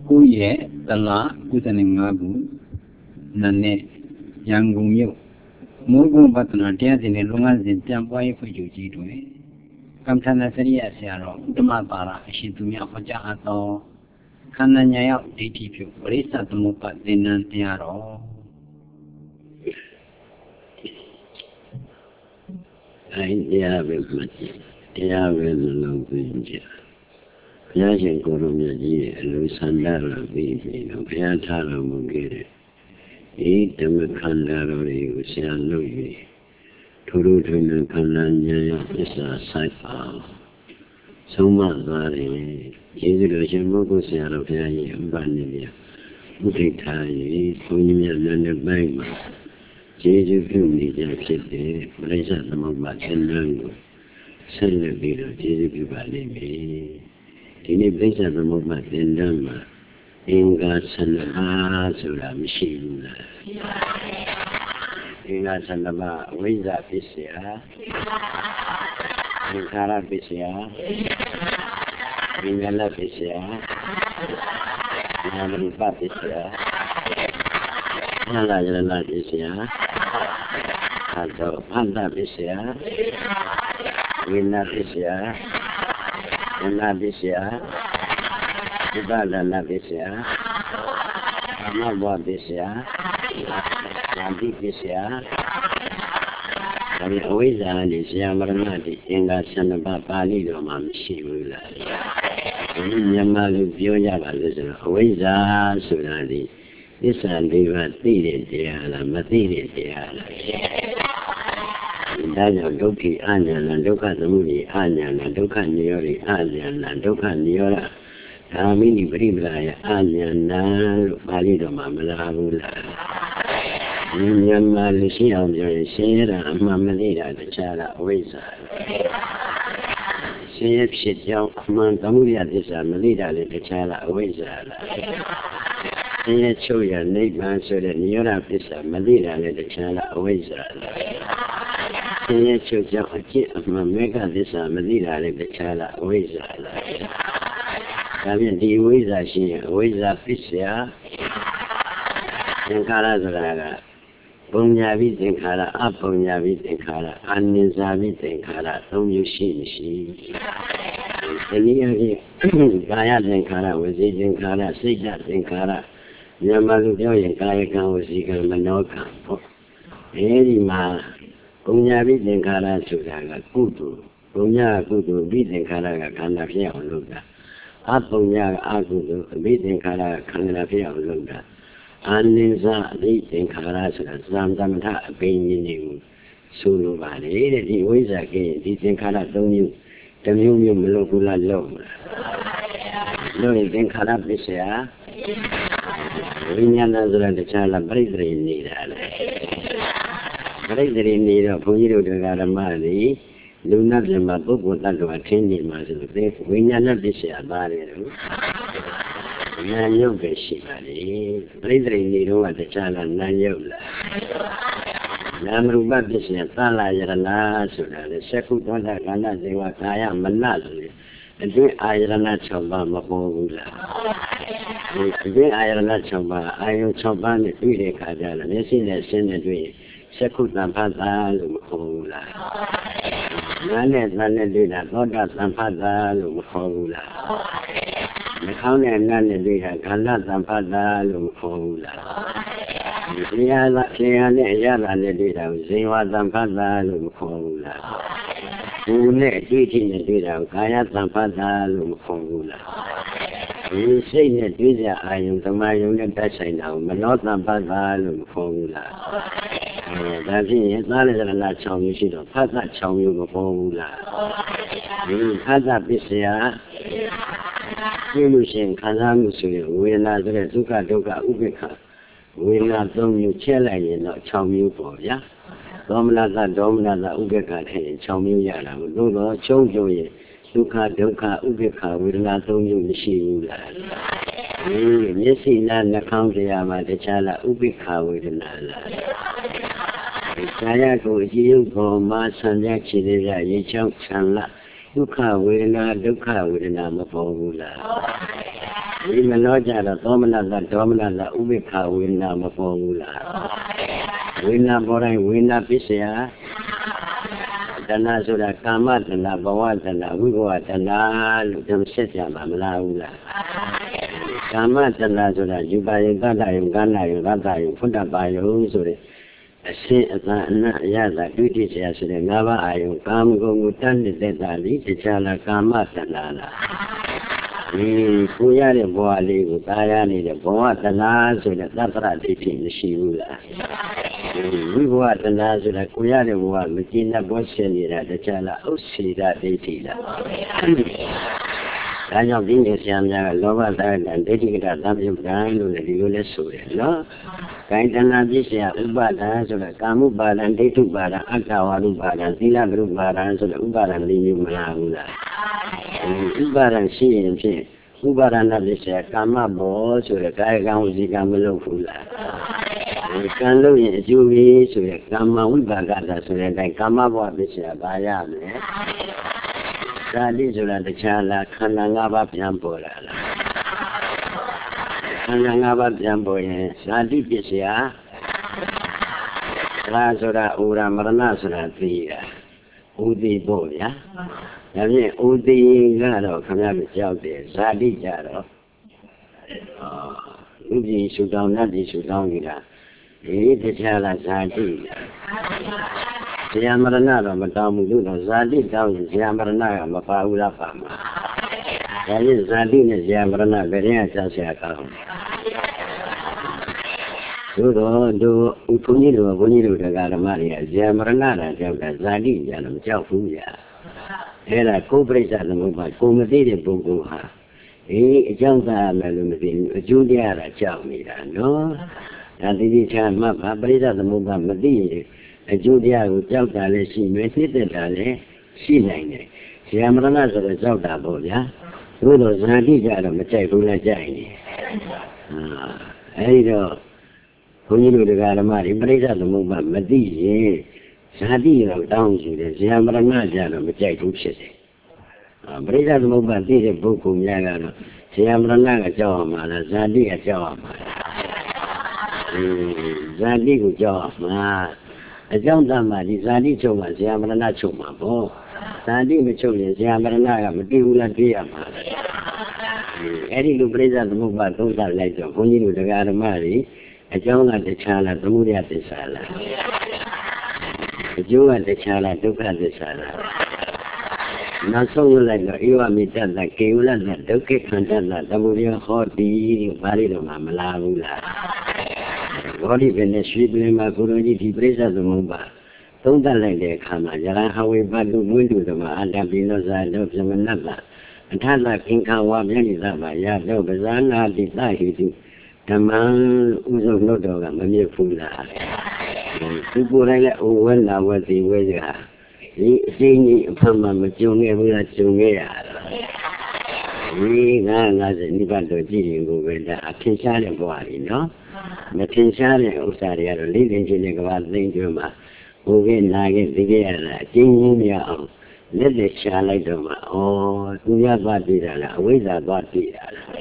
ကိုရဲ့တလား95ခုနာနဲ့ရန်ကုန်မြို့မိုးကုန်းပတ္တနာတရားစဉ်နဲ့လုံငန်းစဉ်ပြန်ပွားရေးဖွဲ့ချုပ်ကြီးတွင်ကမ္ဘာနာစရိယဆရာတော်ဥတ္တမပါရအရှင်သူမြတ်ဟောကြားအပ်သောခန္ဓာညာရောက်ဒိဋ္ဌိဖြုပရိစ္ဆသမုပ္ပါသင်္นานတရားတော်တရားပဲမှတ်တရားပဲလုံးသိကြဘုရားရှင်ကိုယ်တော်မြတ်ကြီးရဲ့အလိုဆန္ဒလာပြီးပြီတော့ဘုရားထားတော်မူခဲ့တဲ့ဒီဓမ္မခန္ဓာတော်တွေကိုဆရာလုပ်ပြီးထို့ထို့ထွန်းခန္ဓာဉာဏ်ရဲ့သစ္စာဆိုင်အောင်ဆုံးမသွားတယ်ကျေးဇူးတော်ရှင်မိုးကုဆရာတော်ဘုရားကြီးအပ္ပနိယဥဒိဋ္ဌာယဘုန်းကြီးများလည်းပိုင်းမှာကျေးဇူးပြုနေကြဖြစ်တယ်ပရိစ္ဆသမုပ္ပါသင်္นานကိုဆက်လက်ပြီးတော့ကျေးဇူးပြုပါလိမ့်မယ်ဒီနေ့ပရိစ္ဆသမုပ္ပါသင်္นานမှာအင်္ဂါ12ဆိုတာမရှိဘူးလားအင်္ဂါ12ဝိဇ္ဇာပစ္စယသင်္ခါရပစ္စယဝိညာဏပစ္စယနာမရူပပစ္စယနာလာယရဏပစ္စယသာသောဖန္တပစ္စယဝိညာဏပစ္စယဉာဏပစ္စယဥပါဒနာပစ္စယသမဘောပစ္စယဉာဏပစ္စယဒါပေမဲ့အဝိဇ္ဇာနဲ့ဇာမရဏတိအင်္ဂါ12ပါးပါဠိတော်မှာမရှိဘူးလားဒီမြန်မာလူပြောကြပါလို့ဆိုတော့အဝိဇ္ဇာဆိုတာဒီသစ္စာ၄ပါးသိတဲ့တရားလားမသိတဲ့တရားလားဒါကြောင့်ဒုက္ခိအညာဏဒုက္ခသမုဒိအညာဏဒုက္ခနိရောဓအညာဏဒုက္ခနိရောဓဒါမိနိပရိပလာယအညာဏလို့ပါဠိတော်မှာမလားဘူးလားမြန်မာလူရှိအောင်ပြောရင်ရှင်းရတာအမှန်မသိတာတခြားလားအဝိဇ္ဇာရှင်းရဖြစ်ကြောင်းအမှန်သမုဒိယသစ္စာမသိတာလည်းတခြားလားအဝိဇ္ဇာလားရှင်းရချုပ်ရနိဗ္ဗာန်ဆိုတဲ့နိရောဓသစ္စာမသိတာလည်းတခြားလားအဝိဇ္ဇာလားရှင်းရချုပ်ကြောင်းအကျင့်အမှန်မေဃသစ္စာမသိတာလည်းတခြားလားအဝိဇ္ဇာလားဒါဖြင့်ဒီအဝိဇ္ဇာရှိရင်အဝိဇ္ဇာပစ္စယသင်္ခါရဆိုတာကပုံညာပြီးသင်္ခါရအပုံညာပြီးသင်္ခါရအနိစ္စပြီးသင်္ခါရသုံးမျိုးရှိမရှိဒီနည်းအားဖြင့်ကာယသင်္ခါရဝစီသင်္ခါရစိတ်သင်္ခါရမြန်မာလူပြောရင်ကာယကံဝစီကံမနောကံပေါ့အဲဒီမှာပုံညာပြီးသင်္ခါရဆိုတာကကုသိုလ်ပုံညာကုသိုလ်ပြီးသင်္ခါရကခန္ဓာဖြစ်အောင်လုပ်တာအပုံညာကအကုသိုလ်ပြီးသင်္ခါရခန္ဓာဖြစ်အောင်လုပ်တာအာနိစ္စအသိသင်္ခါရဆိုတာသံသမထအပင်ကြီးတွေကိုဆိုလိုပါလေတဲ့ဒီဝိဇ္ဇာကင်းဒီသင်္ခါရ၃မျိုးတစ်မျိုးမျိုးမလို့ဘူးလားလို့လို့သင်္ခါရပစ္စယဝိညာဏဆိုတာတခြားလားပရိသေရိနေတာလေပရိသေရိနေတော့ဘုန်းကြီးတို့တရားဓမ္မတွေလူနာပြမပုဂ္ဂိုလ်တ attva ထင်းနေမှာဆိုလို့ဝိညာဏပစ္စယပါတယ်လို့နာယုတ်ပဲရှိပါလေပရိသေရိနေတော့ကတခြားလားနာယုတ်လားနာမရူပပစ္စယသလာယရဏဆိုတာလေသက္ကုသောတာကန္နဇေဝကာယမနဆိုလေအတွင်းအာယရဏ6ပါးမပေါ်ဘူးလားဒီအတွင်းအာယရဏ6ပါးအာယု6ပါးနဲ့တွေ့တဲ့အခါကျတော့မျက်စိနဲ့ဆင်းနဲ့တွေ့သက္ကုတံဖတ်တာလို့မခေါ်ဘူးလားနာနဲ့သံနဲ့တွေ့တာသောတာသံဖတ်တာလို့မခေါ်ဘူးလားနှာခေါင်းနဲ့နားနဲ့တွေ့တာခန္ဓာသံဖတ်တာလို့မခေါ်ဘူးလားဒီဟာနဲ့အရသာနဲ့တွေ့တာကိုဇေဝသံဖတ်တာလို့မခေါ်ဘူးလားဒီနဲ့အတွေ့အထိနဲ့တွေ့တာကိုကာယသံဖတ်တာလို့မခေါ်ဘူးလားဒီစိတ်နဲ့တွေ့ကြအာယုံသမာယုံနဲ့တိုက်ဆိုင်တာကိုမနောသံဖတ်တာလို့မခေါ်ဘူးလားဒါဖြင့်သာလရဏ6မျိုးရှိတော့ဖတ်တာ6မျိုးမပေါ်ဘူးလားဒီဖတ်တာပစ္စယပြုလို့ရှိရင်ခံစားမှုဆိုရင်ဝေဒနာဆိုတဲ့ဒုက္ခဒုက္ခဥပိ္ပခဝေဒနာ3မျိုးချဲ့လိုက်ရင်တော့6မျိုးပေါ့ဗျာဒေါမနတဒေါမနတဥပိ္ပခထဲ6မျိုးရတာကိုသို့တော့ချုံရင်ဒုက္ခဒုက္ခဥပိ္ပခဝေဒနာ3မျိုးမရှိဘူးလားမျက်စိနာနှာခေါင်းတရားမှာတခြားလားဥပိ္ပခဝေဒနာလားကာယကိုအကြည့်ရုပ်ပေါ်မှာဆံပြချေတဲ့ရေချောင်းဆံလာဒုက္ခဝေဒနာမပေါ်ဘူးလားဒီမနောကြတော့သောမနတဒေါမနတဥပိ္ပခဝေဒနာမပေါ်ဘူးလားဝေဒနာပေါ်တိုင်းဝေဒနာပစ္စယတဏှာဆိုတာကာမတဏှာဘဝတဏှာဝိဘဝတဏှာလို့ဓမ္မဆက်ကြမှာမလားဘူးလားကာမတဏှာဆိုတာယူပါယတတ္တယကန္နာယရတ္တယဖုဒ္ဓပါယဆိုတဲ့အရှင်းအသာအနတ်အရသာတွေ့တိဆရာဆိုတဲ့၅ပါးအာယုကာမဂုဏ်ကိုတတ်နေတဲ့တာလိတခြားလားကာမတဏှာလားကိုရတဲ့ဘဝလေးကိုตายရနေတဲ့ဘဝတဏှာဆိုတဲ့သတ္တရဒိဋ္ဌိမရှိဘူးလားဝိဘဝတဏှာဆိုတာကိုရတဲ့ဘဝမကျင့်တဲ့ဘောရှင်နေတာတခြားလားဥစ္စေတဒိဋ္ဌိလားဒါကြောင့်ဒီနေ့ဆရာများကလောဘသရတဒိဋ္ဌိကတသံယုတ်တံလို့လည်းဒီလိုလဲဆိုတယ်နော်။ကိုင်တဏှာပြည့်စရာဥပါဒံဆိုတာကာမုပါဒံဒိဋ္ဌုပါဒံအတ္တဝါရုပါဒံသီလကရုပါဒံဆိုတဲ့ဥပါဒံလေးမျိုးမလားဘူးလား။ဥပါဒံရှိရင်ဖြင့်ဥပါဒနာပြည့်စရာကာမဘောဆိုတဲ့ကာယကံဝစီကံမလုပ်ဘူးလား။ကံလို့ရင်အကျိုးကြီးဆိုတဲ့ကာမဝိပါကတာဆိုတဲ့အတိုင်းကာမဘောပြည့်စရာပါရမယ်။ဒါလေးဆိုတာတခြားလားခန္ဓာ၅ပါးပြန်ပေါ်လာလားခန္ဓာ၅ပါးပြန်ပေါ်ရင်ဇာတိပစ္စယဒါဆိုတာဥရမရဏဆိုတာသိတာဥသိဖို့ဗျာဒါဖြင့်ဥသိကတော့ခမရကြောက်တယ်ဇာတိကြတော့ဥပ္ပိရှုတောင်းနတ်ဒီရှုတောင်းနေတာဒီတခြားလားဇာတိဇယမရဏတော့မတောင်းဘူးလို့တော့ဇာတိတောင်းရင်ဇယမရဏကမပါဘူးလားပါမှာဒါဖြင့်ဇာတိနဲ့ဇယမရဏဘယ်ရင်ဆက်ဆရာကောင်းတို့တို့ဘုန်းကြီးတို့တရားဓမ္မတွေကဇယမရဏတာကြောက်တာဇာတိကြတော့မကြောက်ဘူးဗျာအဲ့ဒါကိုယ်ပြိဿသမုပ္ပါကိုမသိတဲ့ပုဂ္ဂိုလ်ဟာအကြောင်းသားမယ်လို့မသိဘူးအကျိုးတရားတာကြောက်နေတာနော်ဒါတိချာမှတ်ပါပြိဿသမုပ္ပါမသိရင်အကျိုးတရားကိုကြောက်တာလည်းရှိမယ်သိတဲ့တာလည်းရှိနိုင်တယ်ဇယမရဏဆိုတော့ကြောက်တာပေါ့ဗျာတို့တော့ဇာတိကြတော့မကြိုက်ဘူးလားကြိုက်နေအဲဒီတော့ဘုန်းကြီးတို့တရားဓမ္မတွေပြိဿသမုပ္ပါမသိရင်ဇာတိတော့တောင်းရှိတယ်ဇယမရဏကြတော့မကြိုက်ဘူးဖြစ်တယ်ပြိဿသမုပ္ပါသိတဲ့ပုဂ္ဂိုလ်များကတော့ဇယမရဏကကြောက်ရမှာလားဇာတိကကြောက်ရမှာဇာတိကိုကြောက်ရမှာအကြောင်းတမ်းမှာဒီဇာတိချုပ်မှာဇယမရဏချုပ်မှာပေါ့ဇာတိမချုပ်ရင်ဇယမရဏကမတွေ့ဘူးလားတွေ့ရမှာအဲ့ဒီလိုပြိဿသမုပ္ပါသုံးသပ်လိုက်တော့ဘုန်းကြီးတို့တရားဓမ္မတွေအကြောင်းကတခြားလားသမုဒယသစ္စာလားအကျိုးကတခြားလားဒုက္ခသစ္စာလားနောက်ဆုံးလိုက်တော့ဧဝမိတ္တကေဝလတဒုက္ခခန္ဓာသမုဒယဟောတိပါဠိတော်မှာမလားဘူးလားဘောဓိပင်နဲ့ရွှေပင်မှာကိုရောကြီးဒီပြိဿသမုပ္ပါသုံးသပ်လိုက်တဲ့အခါမှာယရဟဝေပတုမွေးတုဓမ္မအတ္တပိနောဇာတောပြမနတ္တအထသခင်္ခဝါမြတ်နိသဗ္ဗယတောပဇာနာတိသဟိတုဓမ္မဥဆုံးလို့တော့ကမမြင်ဘူးလားသူကိုယ်တိုင်လည်းဝဲလာဝဲစီဝဲကြဒီအစင်းကြီးအဖမ်းမှမကြုံခဲ့ဘူးလားကြုံခဲ့ရတာဒီ50နိဗ္ဗာန်တို့ကြည့်ရင်ကိုပဲဒါအထင်ရှားတဲ့ဘဝကြီးနော်မထင်ရှားတဲ့ဥစ္စာတွေကတော့လေးလင်းချင်းတဲ့ကဘာသိကျွန်းမှာဟိုကနာကသိခဲ့ရတာအချင်းချင်းမြအောင်လက်လက်ရှားလိုက်တော့မှသူရသွားတွေ့တာလားအဝိဇ္ဇာသွားတွေ့တာလား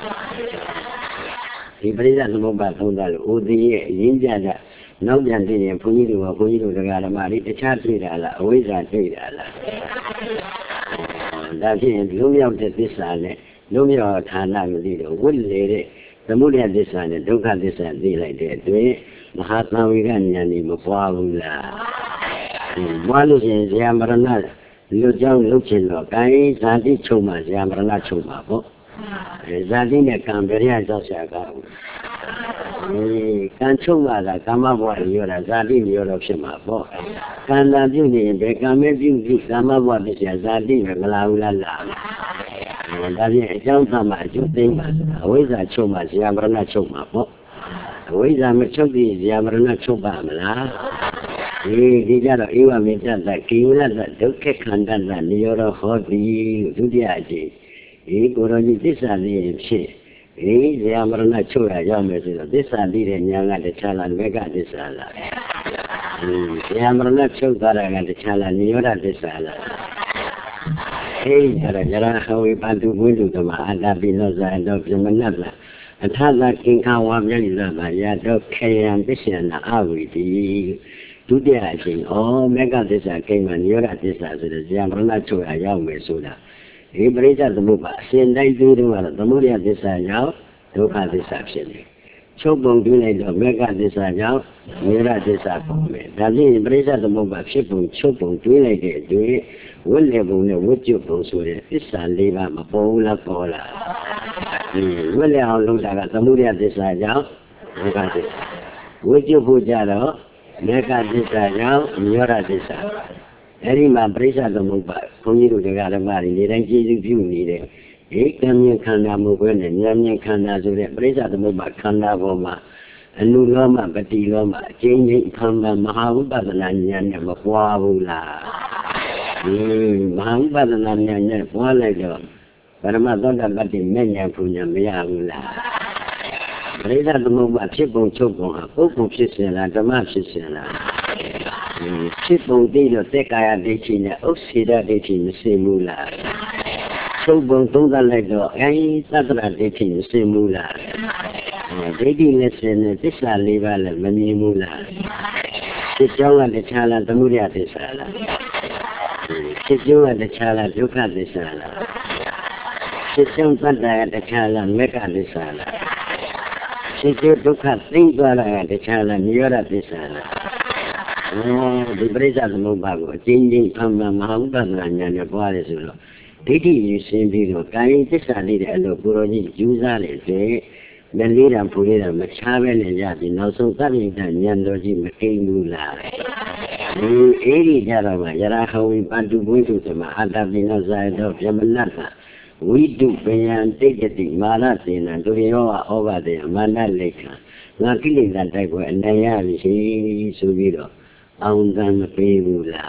ဒီပရိသတ်သမုပ္ပါသုံးသပ်လို့ဥသိရဲ့အရင်းကြတာနောက်ပြန်သိရင်ဘုန်းကြီးတို့တရားဓမ္မတွေတခြားတွေ့တာလားအဝိဇ္ဇာတွေ့တာလားဒါဖြင့်လုံးရောက်တဲ့သစ္စာနဲ့လုံးရောက်ဌာနမသိတော့ဝိလေတဲ့သမုဒယသစ္စာနဲ့ဒုက္ခသစ္စာသိလိုက်တဲ့အတွက်မဟာသံဝေကဉာဏ်ကြီးမပွားဘူးလားပွားလို့ရှိရင်ဇယမရဏလူကြောင့်လုပ်ချင်တော့ကိုင်းဇာတိချုပ်မှဇယမရဏချုပ်မှာပေါ့ဇာတိနဲ့ကံပရိယကြောက်ရှာကောင်းကံချုပ်လာတာကာမဘဝရောတာဇာတိရောတော့ဖြစ်မှာပေါ့ကံတန်ပြုနေရင်ဘယ်ကံမဲ့ပြုကာမဘဝဖြစ်เสียဇာတိပဲမလာဘူးလားလာဒါဖြင့်အကြောင်းသမှာအကျိုးသိမ်းပါအဝိဇ္ဇာချုပ်မှဇယမရဏချုပ်မှာပေါ့အဝိဇ္ဇာမချုပ်သေးဇယမရဏချုပ်ပါမလားဒီကြတော့ဧဝမေတ္တကေဝလတဒုက္ခခန္ဓာနိရောဓဟောတိဒုတိယအကျင့်ဒီကိုရောကြီးသစ္စာလေးဖြစ်ဇယမရဏချုပ်ရရောက်မယ်ဆိုတော့သစ္စာသိတဲ့ဉာဏ်ကတခြားလားမေဃသစ္စာလားဇယမရဏချုပ်သွားတာကတခြားလားနိရောဓသစ္စာလား Hey, jara hawi bantu buntu sama ada bina zaido zaman lah. Antara kingkang wamnya juga ya dok kayak bisa na awi di dunia ini. Oh, mereka desa keinginan orang desa sudah jangan pernah cuci ayam sudah. Ini berita temu pak. Sendai dulu malah temu dia desa jauh, doa desa sini. Cobong dulu itu mereka desa jauh, mereka desa kome. Tapi berita temu pak. Cobong dulu itu. Wala bung ne wujud bung sudah bisa lima mapola pola. Wala orang dah kemudian desa jauh, mereka desa. Wujud puja lo, mereka desa jauh, mereka desa. Hari mana berisa tu mungkin pengiru negara mari ni dan jadi view ni deh. Kami kanda mungkin ni, kami kanda sudah berisa tu mungkin kanda boma. Anu lama, beti lama, jenis kanda mahaubah nanya ni mapuabula. Mahaubah nanya boleh jo. Karena tuan dapat dimenya punya miaula. Mereka tu mungkin cipung aku pun cipung, cuma cipung. Cipung dia tu kaya di sini, oksida di sini semula. Cipung tu dah lagi, tak ada di sini semula. Jadi lesson itu selalu balik menimula. Sejauh ada cara temuria di sana. Sejauh ada cara juga di sana. Sejauh ada cara mereka di sana. Sejauh juga tinggal ada cara miara di sana. Diberi satu bagus. Tinggi kami mahu bernanya boleh suruh. Jadi sendiri kami tersadar ada puruji jual itu. Melihat punya macam mana jadi nasib kami dan yang doji makin mula. Ini jara kami bantu buntu sama ada bina zaido zaman nata. Widu penyan terjadi malah tina dunia awal dia mana leka. Ngakili dan tak buat naya misi subiro. Aungan makin mula.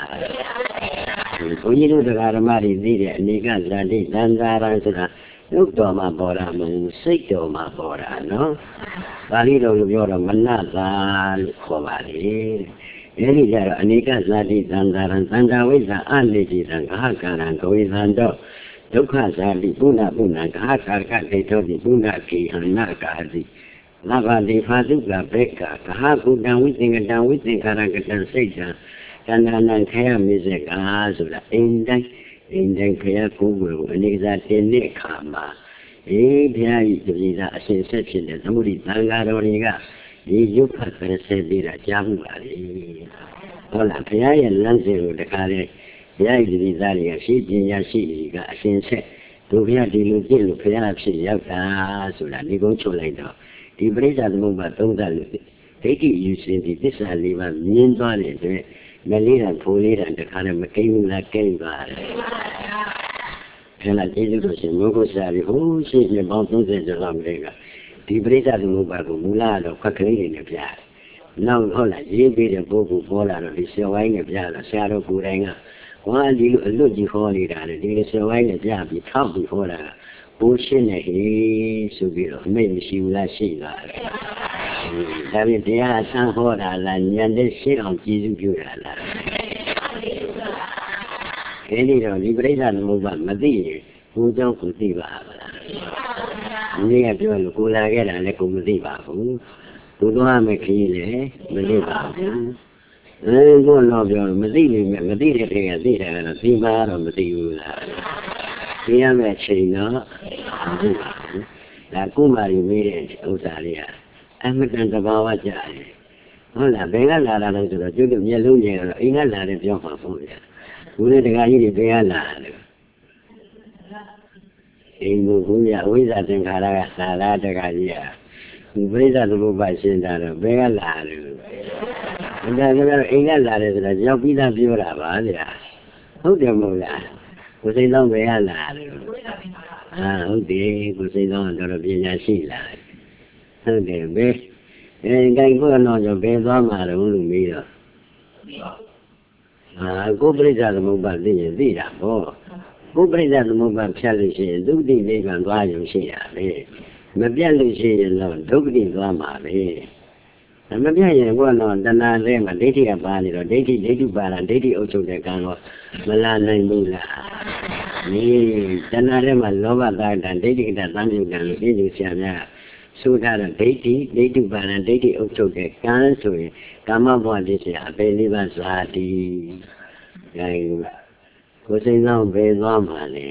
Punya negara mari dia nikah jadi dan darah sudah. Lúc đó mà bỏ ra mình xích đồ mà bỏ ra nó và đi đâu lúc đó mình nát ra khó bà đi thế thì giờ anh ấy cả gia đình tăng ra với ra ăn đi thì rằng cả rằng có với rằng đó lúc khác ra đi bún nà cả cái thôi thì bún nà kỳ hàng nà cả gì là bà đi phá giúp là bé cả cũng đang quyết định cả rằng cái đang xây ra cho nên là theo mình sẽ cả rồi là in đây. Indang pria kubur, ini zat ini kama. Pria itu tidak sensasi dan namun tangga orang ini juga persebira jam balik. Kalau pria yang langsung dekat, pria itu tidak yang si dia si juga sensasi. Tu pria dilucil, pria siap dah sudah dikontrol itu. Diberi satu membantu dan jadi usin di desa lima minta itu. Melihat poliran dekat makin lagi bar. Kalau itu tu semua saya sih ni bantu dalam mereka. Diberi satu mubarak mula ada kakek ini biar. Nau hola jadi dia buku bola di sewa ini biar. Saya ada kurangnya. Wah di lu di holiran di sewa ini biar di kau di hola. Bukan ni subiro, mesti ulah sila. Tapi dia sang hola lah, yang dia siang jitu juga lah. Ini dah diberi satu mubat mati, hujung kuti bahagia. Ini apa yang aku lagi dah nak kuti bahagia. Tujuan mekile, mesti bahagia. Kau nak biar mati dia tidak tiba mati ulah. Dia macam Aku mari mirip Australia. Amat dan terbawa jadi. Olah, bengal lara tu sudah juga melunya. Ingat lara dia apa ya? Boleh dengar ini bengal lara. Ibu punya, wira tengah lara dengar dia. Wira tu bahasa lara bengal lara. Anda ingat lara sudah jauh pindah biara apa dia? How dia mula? Kusai dong bengal lara. Okay, kusai dong kalau dia sila. Okay, be. Cái của nó cho bé đó mà nó luôn bị rồi. Cô bây giờ một bạn đi ra cô. Cô bây giờ một bạn theo lịch sử, đúng đi đi bạn qua những gì à đi. Mà biết lịch sử là đúng đi qua mà đi. Mà biết gì của nó đàn anh em mà đi thì bạn rồi đi thì bạn là đi thì ở chỗ này càng mà là này mình là တဏှာထဲမှာလောဘသာတံဒိဋ္ဌိကတသံယုတ်တံလို့ပြည့်စုံဆရာများဆိုထားတဲ့ဒိဋ္ဌိပါဏဒိဋ္ဌိအုပ်ချုပ်တဲ့ကံဆိုရင်ကာမဘဝဖြစ်เสียအပေလေးပါးဇာတိကိုယ်စိတ်ဆောင်ပဲသွားမှာလေ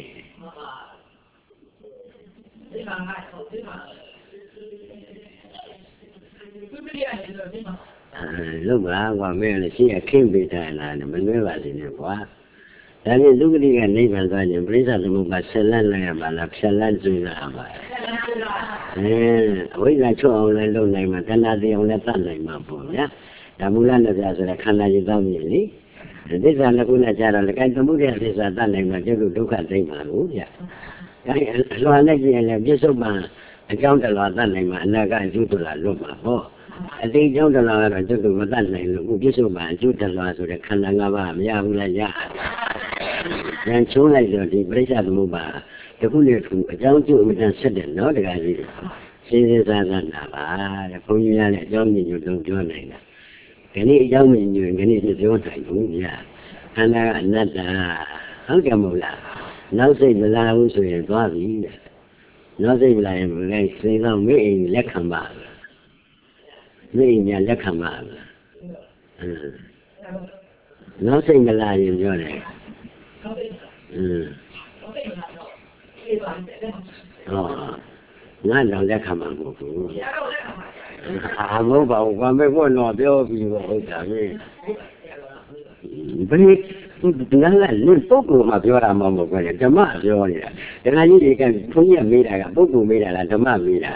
လို့ပါကွာမင်းလည်းရှိရခင်းပေးထားလားမနှွဲပါစေနဲ့ကွာဒါနဲ့လူကလေးကနိဗ္ဗာန်သွားရင်ပြိဿသမုပ္ပါဆက်လက်လိုက်ရပါလားဖြတ်လက်ကျွေးလာပါအဝိဇ္ဇာချုပ်အောင်လည်းလုပ်နိုင်မှာတဏှာသိအောင်လည်းတတ်နိုင်မှာပေါ့ဗျာဒါမူလနဲ့ပြဆိုတဲ့ခန္ဓာရည်သားမြင်လေသစ္စာနှစ်ခုနဲ့ကြာတော့လည်းအဲသမုဒယသစ္စာတတ်နိုင်မှာကျုပ်ဒုက္ခသိမှာလို့ဗျာအဲဒီအလွန်နဲ့ကြည့်ရင်လည်းပြစ္ဆုတ်ပံအကြောင်းတလာတတ်နိုင်မှာအနာကအကျိုးတလာလွတ်မှာဟောအတိအကြောင်းတလာကတော့ကျုပ်မတတ်နိုင်လို့ပြစ္ဆုတ်ပံအကျိုးတလာဆိုတဲ့ခန္ဓာ၅ပါးမရဘူးလားရဉာဏ်ချုံးလိုက်တော့ဒီပရိစ္ဆသမုပ္ပါတခုနဲ့ခုအကြောင်းကျိုးအမှန်ဆက်တယ်နော်တခါကြီးစဉ်းစားနာပါတဲ့ဘုန်းကြီးများလည်းအကြောင်းညွှန်လုံးပြောနိုင်တာဒီနေ့အကြောင်းညွှန်ဒီနေ့ပြောနိုင်ဘူးဗျာခန္ဓာကအနတ္တဟုတ်တယ်မဟုတ်လားနောက်စိတ်မလာဘူးဆိုရင်သွားပြီတဲ့နောက်စိတ်မလာရင်လည်းစိတ်ကောင်းမိအိမ်လက်ခံပါမိအိမ်များလက်ခံပါနောက်စိတ်မလာရင်ပြောတယ်ငါတော့လက်ခံမှာမဟုတ်ဘူးမဟုတ်ပါဘူးဘာမဲ့ဘုန်းတော်ပြောပြီးဟုတ်တာပဲဘယ်ငါလည်းလူပုဂ္ဂိုလ်မှာပြောတာမဟုတ်ဘူးဓမ္မပြောနေတာဒကာကြီးတွေကဘုန်းကြီးမေးတာကပုဂ္ဂိုလ်မေးတာလားဓမ္မမေးတာ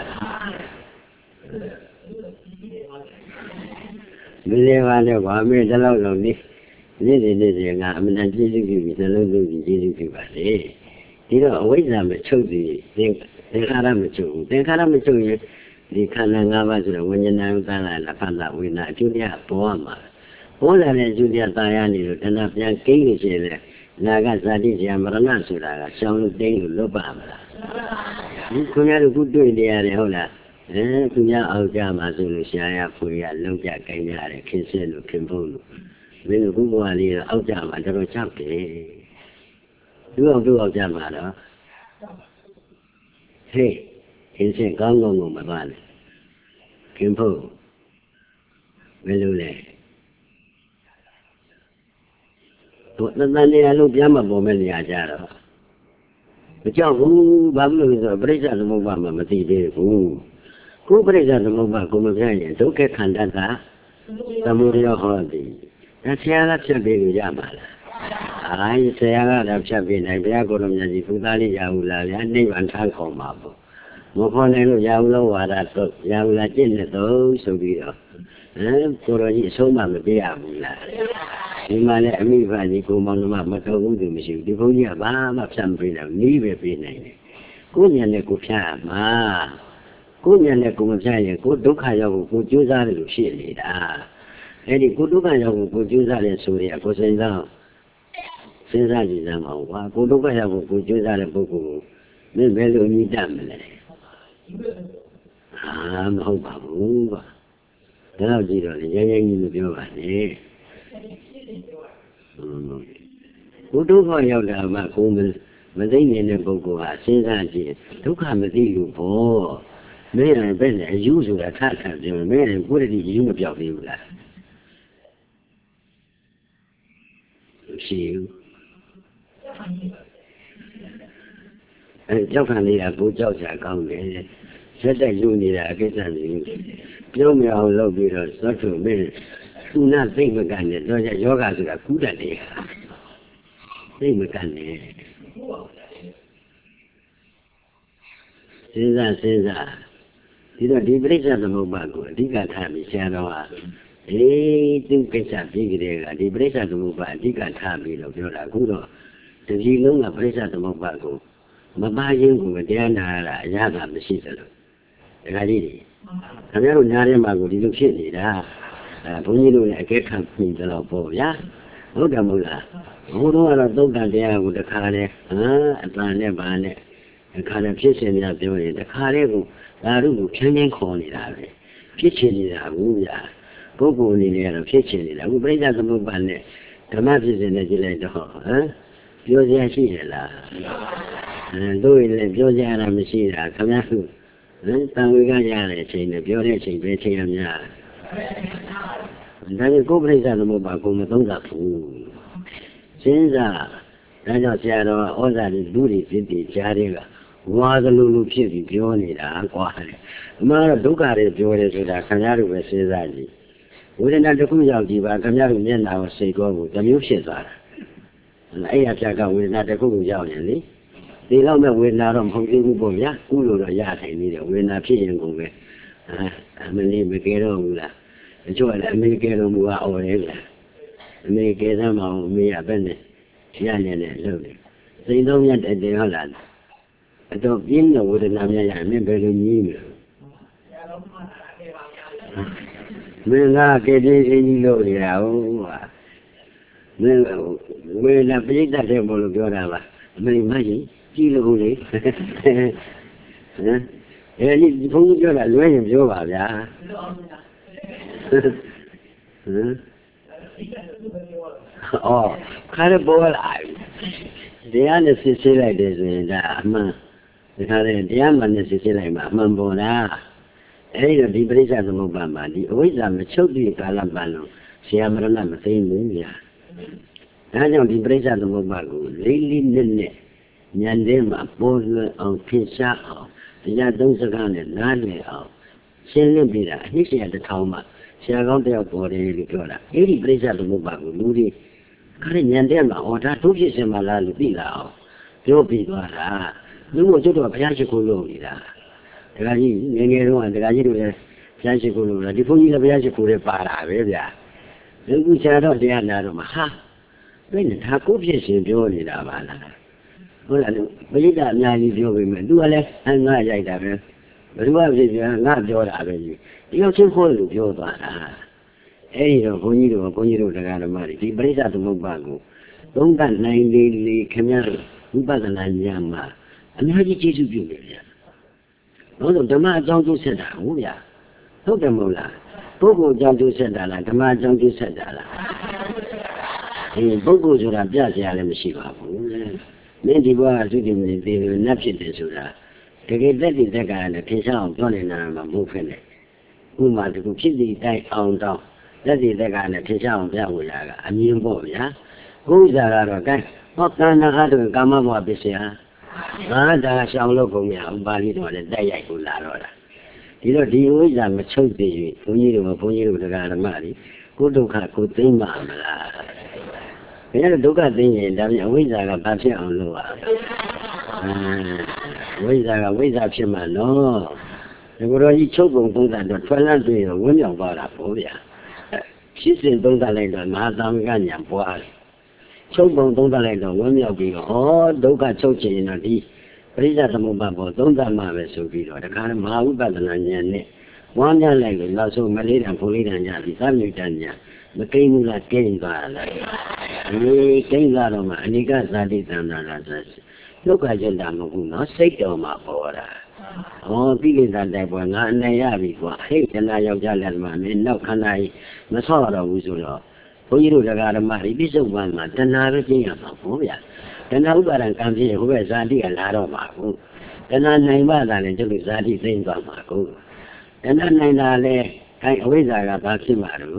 ဒီလေပါလေဘာမေးတလောက်လုံးနေ့ငါအမှန်တန်ကျေးဇူးပြုပြီးနှလုံးသွင်းပြီးကျေးဇူးပြုပါလေဒီတော့အဝိဇ္ဇာမချုပ်သေးသင်္ခါရမချုပ်ဘူးသင်္ခါရမချုပ်ရင်ဒီခန္ဓာ၅ပါးဆိုတော့ဝိညာဏသံဃာလဖတ်တာဝိညာအကျိုးတရားပေါ်မှာပေါ်လာတဲ့အကျိုးတရားတာယာနေလို့တဏှာပြန်ကိန်းနေခြင်းလေနာကဇာတိဇာမရဏဆိုတာကရှောင်းလို့တိန်းလို့လွတ်ပါမလားဒီခင်ဗျားတို့ခုတွေ့နေရတယ်ဟုတ်လားသူများအောက်ကြမှာဆိုလို့ရှားရဖွေရလုံးကြကိုင်းရတယ်ခင်းစင်းလို့ခင်ဖို့လို့မင်းတို့ဘုရားလေးတော့အောက်ကြမှာတော်တော်ချောက်တယ်သူ့အောက်ကြမှာတော့ဟေးခင်းစင်းကောင်းမပါနဲ့ခင်ဖို့မင်းတို့လည်းတို့တန်နေရလို့ပြန်မပေါ်မဲ့နေရာကြတော့မကြောက်ဘူးဘာလို့လဲဆိုတော့ပြိဿသမုပ္ပါမှာမသိသေးဘူးကိုပြိဿသမုပ္ပါကိုမပြရင်ဒုက္ခခန္ဓာကသမုဒယဟောတိဒါဆရာကဖြတ်ပေးလို့ရမှာလားဆရာကတော့ဖြတ်ပေးနိုင်ဘုရားကိုယ်တော်မြတ်ကြီးဘုရားလေးရဘူးလားဗျာနိဗ္ဗာန်ထားခေါ်မှာပေါ့မခေါ်နိုင်လို့ရဘူးလို့ဝါဒတော့ရဘူးလားကျင့်တဲ့တော့ဆိုပြီးတော့ကိုယ်တော်ကြီးအဆုံးမပေးရဘူးလားဒီမှာလည်းအမိဖကြီးကိုမောင်နှမမတော်ဘူးသူမရှိဘူးဒီဘုန်းကြီးကဘာမှဖြတ်မပေးနိုင်ဘူးနီးပဲပေးနိုင်တယ်ကိုယ်ဉာဏ်နဲ့ကိုဖြတ်ရမှာကိုယ်ဉာဏ်နဲ့ကိုမဖြတ်ရင်ကိုဒုက္ခရောက်ကိုကြိုးစားတယ်လို့ဖြစ်နေတာအဲ့ဒီကိုဒုက္ခရောက်ကိုကြိုးစားတယ်ဆိုရင်ကိုစဉ်းစားကြည့်စမ်းပါဦးကွာကိုဒုက္ခရောက်ကိုကြိုးစားတဲ့ပုဂ္ဂိုလ်မင်းဘယ်လိုအမိတတ်မလဲမဟုတ်ပါဘူးကွာဒါတော့ကြည့်တော့လေရဲကြီးမပြောပါနဲ့ကိုဒုက္ခရောက်တာမှကိုမသိနေတဲ့ပုဂ္ဂိုလ်ဟာစဉ်းစားကြည့်ဒုက္ခမသိလို့ဘောမင်းလည်းပဲအယူဆိုတာထပြောမင်းလည်းကိုယ်တည်းအယူမပြောက်သေးဘူးလားရှိဘူးကြောက်ခံနေတာကိုကြောက်ချာကောင်းတယ်ဆက်တက်ယူနေတာအကိစ္စမျိုးပြုံးမအောင်လုပ်ပြီးတော့သွတ်ထုမင်းသူနာသိမကန်နဲ့တော့ယောဂဆိုတာကူးတတ်တယ်သိမကန်နဲ့စဉ်းစားဒီတော့ဒီပြိဿသမုပ္ပါကိုအဓိကထားပြီးဆရာတော်ကသူကိစ္စပြီးကြတဲ့ကဒီပြိဿသမုပ္ပါအဓိကထားပြီးတော့ပြောတာအခုတော့တကြီးလုံးကပြိဿသမုပ္ပါကိုမပါရင်ကိုတရားနာရတာအရသာမရှိသလိုဒကာကြီးတွေခင်ဗျားတို့နားထဲမှာကိုဒီလိုဖြစ်နေတာဘုန်းကြီးတို့လည်းအကဲခံပြီးတော့ပေါ့ဗျာဟုတ်တယ်မဟုတ်လားဘုန်းတော်ကတော့သုတ်တန်တရားကိုတခါလဲအတန်နဲ့ဗာနဲ့တခါလဲဖြစ်ရှင်များပြောရင်တခါလဲကိုဓာတုကိုဖြန်းခေါ်နေတာပဲဖြစ်ချင်နေတာဘူးဗျာပုဂ္ဂိုလ်အနေနဲ့ကတော့ဖြစ်ချင်နေတာအခုပြိဿသမုပ္ပါနဲ့ဓမ္မဖြစ်စဉ်နဲ့ကြည့်လိုက်တော့ပြောစရာရှိရလားတို့လည်းပြောစရာမရှိတာခင်ဗျားတို့တန်ဝေကရတဲ့အချိန်နဲ့ပြောတဲ့အချိန်ပဲချိန်ရများဒါပေမဲ့ကိုယ်ပြိဿသမုပ္ပါကိုမသုံးသပ်ဘူးစဉ်းစားဒါကြောင့်ဆရာတော်ဩဇာလူတွေဖြစ်ပြီးကြားတဲ့ကဝါသလိုလိုဖြစ်ပြီးပြောနေတာကွာအမှန်တော့ဒုက္ခတွေပြောတယ်ဆိုတာခင်ဗျားတို့ပဲစဉ်းစားကြည့်ဝေဒနာတစ်ခုရောက်ကြည့်ပါခင်ဗျားတို့မျက်နှာကိုစိတ်ကောကိုတစ်မျိုးဖြစ်သွားတာအဲ့ရပြကဝေဒနာတစ်ခုကိုရောက်ရင်လေဒီလောက်မဲ့ဝေဒနာတော့မဟုတ်သေးဘူးပေါ့ဗျာကုလို့တော့ရထိုင်နေတယ်ဝေဒနာဖြစ်ရင်ကုန်ပဲအမလေးမကဲတော့ဘူးလားအချို့ကလည်းအမေကဲတော့မူကအော်တယ်ဗျာအမေကဲသမ်းမအောင်အမေကပဲနဲ့ရနေတယ်လို့စိတ်သုံးရတဲ့ဟုတ်လားအတော့ပြင်းတဲ့ဝေဒနာများရမင်းဘယ်လိုကြီးမလဲမင်းကကဲသေးသေးကြီးလို့ရအောင်ဟာမင်းဝေဒနာပြိတ္တတဲ့ဘလို့ပြောတာပါအမေမကြီးကြည့်လို့လေဟမ်အဲဒီဘုန်းကြီးပြောတာလွဲရင်ပြောပါဗျာဟမ်အော်ခါရပေါ်လာတရားနဲ့စစ်ဆေးလိုက်တယ်ဆိုရင်ဒါအမှန်ဒါကြတဲ့တရားမှနဲ့စစ်ဆေးလိုက်မှာအမှန်ပေါ်လားအဲဒီတော့ဒီပရိစ္ဆေသမုပ္ပါမှာဒီအဝိဇ္ဇာမချုပ်တဲ့ကာလပတ်လုံးဆရာမရဏမသိဘူးဗျာဒါကြောင့်ဒီပရိစ္ဆေသမုပ္ပါကိုလေးလေးနက်နက်ဉာဏ်ထဲမှာပေါ်လွင်အောင်ထင်ရှားအောင်တရားသုံးစကားနဲ့နားလည်အောင်ရှင်းလင်းပြီးတာအနှစ်100 1000မှဆရာကောင်းတယောက်ပေါ်တယ်လို့ပြောတာအဲ့ဒီပရိစ္ဆေသမုပ္ပါကိုလူတွေခါရဉာဏ်ထဲမှာဩဒါတို့ဖြစ်စင်မလားလို့သိလာအောင်ပြောပြီးသွားတာလူ့ကိုကျွတ်တော့ဘုရားရှိခိုးလို့နေတာဒကာကြီးငယ်ငယ်တုန်းကဒကာကြီးတို့လည်းဘုရားရှိခိုးလို့လားဒီဘုန်းကြီးလည်းဘုရားရှိခိုးတယ်ပါတာပဲဗျာလူဆရာတော်တရားနာတော့မှာဟာဘယ်နဲ့ဒါကိုဖြစ်စင်ပြောနေတာပါလားဟုတ်လားပရိသတ်အများကြီးပြောပေမဲ့သူကလည်းငါရိုက်တာပဲဘယ်သူကဖြစ်ပြန်ငါပြောတာပဲကြီးဒီလောက်ချင်းခေါ်လို့ပြောသွားတာအဲ့ဒီတော့ဘုန်းကြီးတို့တရားဓမ္မတွေဒီပရိစ္ဆေသမုပ္ပါကိုသုံးသပ်နိုင်လေခင်ဗျားတို့ဝိပဿနာဉာဏ်မှာအများကြီးကျေးဇူးပြုနေဗျာဘာလို့ဓမ္မအကြောင်းကျိုးဆက်တာဟုတ်ဗျာဟုတ်တယ်မဟုတ်လားပုဂ္ဂိုလ်အကြောင်းကျိုးဆက်တာလားဓမ္မအကြောင်းကျိုးဆက်တာလားဒီပုဂ္ဂိုလ်ဆိုတာပြစရာလည်းမရှိပါဘူးမင်းဒီဘဝသုတိမြေသေးလို့နတ်ဖြစ်တယ်ဆိုတာတကယ်တက်တည်တက်ကလည်းထင်ရှားအောင်ပြောနေတာမှမဟုတ်ဖြစ်နေဥမာတခုဖြစ်စီတိုက်အောင်တောင်းတက်တည်တက်ကလည်းထင်ရှားအောင်ပြဝေတာကအမြင်ပေါ့ဗျာကိုယ်စားကတော့ကဲဟောကံနာကတော့ကာမဘဝပစ္စယငါဒါရှောင်လို့ကုန်မြဥပါလိတော်လည်းတိုက်ရိုက်ကိုလာတော့တာဒီတော့ဒီဝိဇ္ဇာမချုပ်သေးရင်ဘုန်းကြီးတို့တရားဓမ္မတွေကိုဒုက္ခကိုသိမ့်ပါမလားဘယ်လိုဒုက္ခသိရင်ဒါပြန်အဝိဇ္ဇာကဘာဖြစ်အောင်လုပ်ရဝိဇ္ဇာကဝိဇ္ဇာဖြစ်မှနော်ဒီကိုယ်တော်ကြီးချုပ်ပုံသုံးသပ်တော့ထွက်လန့်တွေ့တော့ဝင်းမြောက်သွားတာပေါ့ဗျာဖြစ်စဉ်သုံးသပ်လိုက်တော့မဟာသမဂညာပွားတယ်ချုပ်ပုံသုံးသပ်လိုက်တော့ဝင်းမြောက်ပြီးတော့ဒုက္ခချုပ်ချင်တော့ဒီပရိစ္ဆေသမုပ္ပါပေါ်သုံးသပ်မှပဲဆိုပြီးတော့တခါမဟာဝိပဿနာဉာဏ်နဲ့ဝမ်းမြလိုက်လို့နောက်ဆုံးမလေးတံဖိုလေးတံညပြီးသမြုတ္တညာမကိန်းဘူးလားကိန်းသွားလားကိန်းသွားတော့မှအနိကဇာတိတန္တာလားဆိုဒုက္ခကျတာမဟုတ်ဘူးနော်စိတ်တော်မှာပေါ်တာဟောကိလေသာတိုက်ပွဲငါအနိုင်ရပြီကွာဟဲ့ခန္ဓာယောက်ျားလက်မှမင်းနောက်ခန္ဓာကြီးမဆော့တော့ဘူးဆိုတော့ဘုန်းကြီးတို့တရားဓမ္မတွေပြစ္ဆုတ်ပန်းမှာတဏှာပဲကျင့်ရမှာပေါ့ဗျာတဏှာဥပါဒံကံဖြစ်ရင်ဟိုဘက်ဇာတိကလာတော့မှာကိုတဏှာနိုင်မှသာလည်းကျုပ်တို့ဇာတိသိမ့်သွားမှာကိုတဏှာနိုင်တာလေအဲအဝိဇ္ဇာကဘာဖြစ်မှာတော့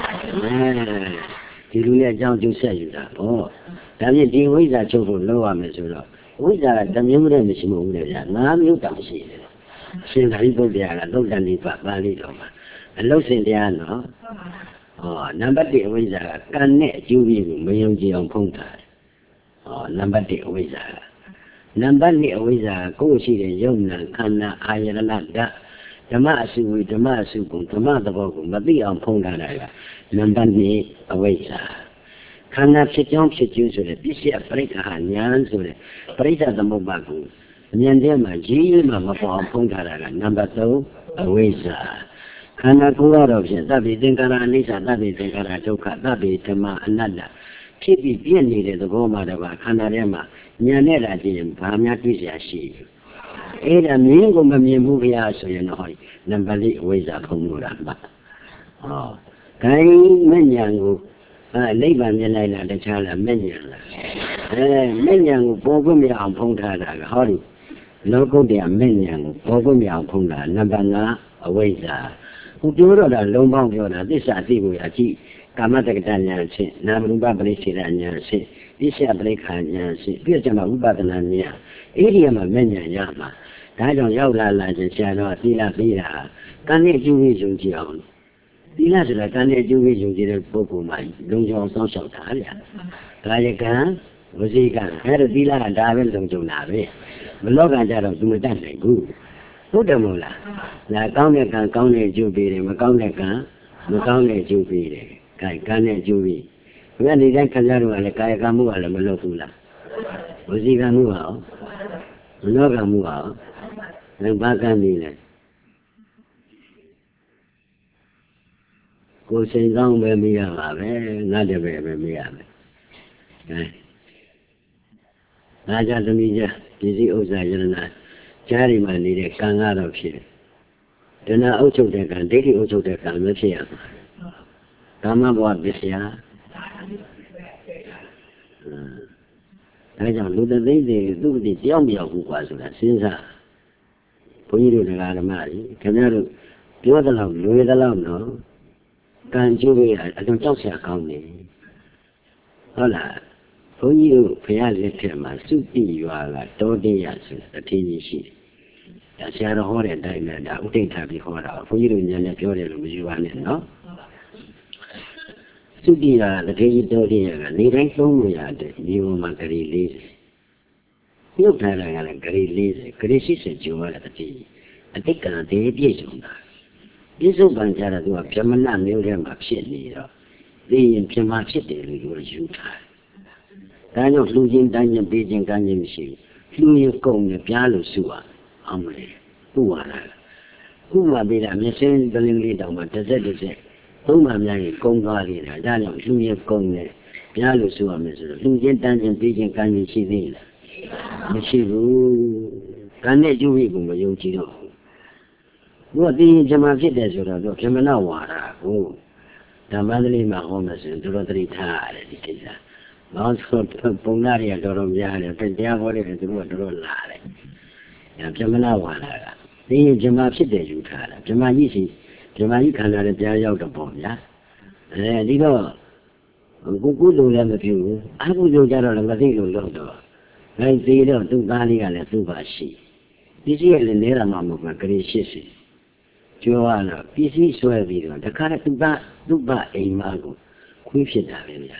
ဒီလူရဲ့အကြောင်းကျိုးဆက်ယူတာပေါ့ဒါဖြင့်ဒီဝိဇ္ဇာချုပ်ဖို့လုပ်ရမယ်ဆိုတော့ဝိဇ္ဇာကတစ်မျိုးတည်းမရှိဘူးလေဗျာ၅မျိုးတောင်ရှိတယ်ရှင်သာရိပုတ္တရာကသုတ်တန်ဒီပါဠိတော်မှာအလုတ်စင်တရားနော်နံပါတ်1အဝိဇ္ဇာကကံနဲ့အကျိုးပေးကိုမယုံကြည်အောင်ဖုံးထားတယ်နံပါတ်1အဝိဇ္ဇာကနံပါတ်2အဝိဇ္ဇာကိုယ်ရှိတဲ့ယုံနာခန္ဓာအာယရဏဓာတ်ဓမ္မအစုဝေဓမ္မအစုပုံဓမ္မသဘောကိုမသိအောင်ဖုံးထားတာကနံပါတ်2အဝိဇ္ဇာခန္ဓာဖြစ်ကြောင်းဖြစ်ကျိုးဆိုတဲ့ပစ္စယပရိက္ခာဉာဏ်ဆိုတဲ့ပရိစ္ဆေသမုပ္ပါကိုဉာဏ်ထဲမှာရေးမှမပေါ်အောင်ဖုံးထားတာကနံပါတ်3အဝိဇ္ဇာခန္ဓာကိုယ်ကတော့ဖြင့်သဗ္ဗေသင်္ခါရအနိစ္စသဗ္ဗေသင်္ခါရဒုက္ခသဗ္ဗေဓမ္မအနတ္တဖြစ်ပြီးပြည့်နေတဲ့သဘောမှတော့ခန္ဓာထဲမှာဉာဏ်နဲ့လာကြည့်ရင်ဘာများတွေ့ရရှိအဲ့ဒါမြင်ကိုမမြင်ဘူးဗျာဆိုရင်တော့နံပါတ်4အဝိဇ္ဇာဖုံးလို့တာမှခိုင်းမဉဏ်ကိုနိဗ္ဗာန်မြင်လိုက်တာတခြားလားမဉဏ်လား Minion will go me on Ponta, Holly. Local dear minion will go me on Ponta, Nabana, a waiter. Who do not alone on your this I think we are tea. Kamataganya, Namuba Brisiranya, this is a break hanya, Pirjama Ubatanania, Idiom of Minion Yama. I don't know like the channel, Tila Pira. Can you do it, Jungion? Tila is like can you do it, Jungian Pokemon? Don't you also shout Talia? Rajakan, Rosigan, had a Tila and David don't do Navi. The Logan Jaro do that good. Who the Mula? La County can Jubi, Macaulay can, Macaulay Jubi, Can Jubi. When the Yankazaru and the Kayakamu and the Malotula. Rosigan Mua, Logan Mua. And back on the go say down where me are, not a baby me are. Raja to me, busy Ozajan, Jerry man needed can out of here. Then I also take a daily also take a messiah. Come about this year. I don't do the lady, do the young who was since Put you to the Mari, can you do it alone? Do it alone, no? Can't you? I don't talk to company. Hola, for you, Piazza, Supi, you are like 30 years, the TV sheet. That's a whole diamond, I would think have before for you in the period of you and no? Supi, the TV 30 years, needing from me at the new Macari lease. You can a great lease, Gracie said you were at the tea. I think I did yes on that. This open Jara do a Pamela million of shit neither. The in Pama City, you were you tired. Daniel losing Daniel Beijing Daniel machine. Flew comb the piano sewer. Omri. Who are I? Who are be that missing the leader of the desert? Whom I'm like Congali, Daniel flew comb the piano sewer, Mrs. Losing Daniel Beijing Daniel machine. Can they do it with you? What the Jama did as well, Jamana water, oh, the motherly Mahomes and Dorothy Tard, Mount Ponaria, Doromian, Pentiavoli, and Dorolare. And Jamana water. The Jama did as you can, Jama easy, Jama you can let it out upon ya. And you know, good to them of you. I would do that on the thing of the I see them to Bali and to Bashi. This year in the Ramam of my great shissy. Joanna, busy swearing, the car to buy a mago. Quiffy Davina.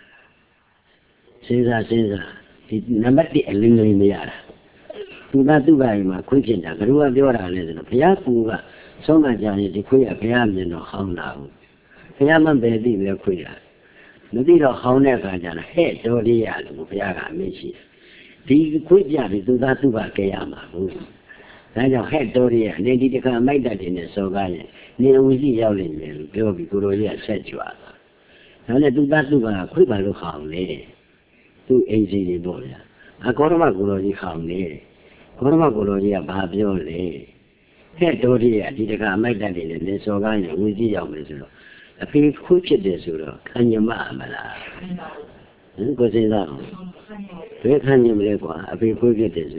Senza, it never be a little in the yard. To not do by my quiffy, the Rua Dora and the Piapuga, so much on it, the queer Piam no how now. Piaman baby, the queer. The little how never than a head or the yard of Piaga Michi. The quick yard to that to Bakayama. I don't have Doria, and they did make that in the Sogaya. Near we see yelling, Bill Guruya said you are. And I do that to a quick look how lady. Too easy, boy. I got my Guruya how lady. Got my Guruya Babio lady. Head Doria did make that in the Sogaya, we see your miserable. A big quick this, can you mamma? And goes in down. Where can you live? A big quick this,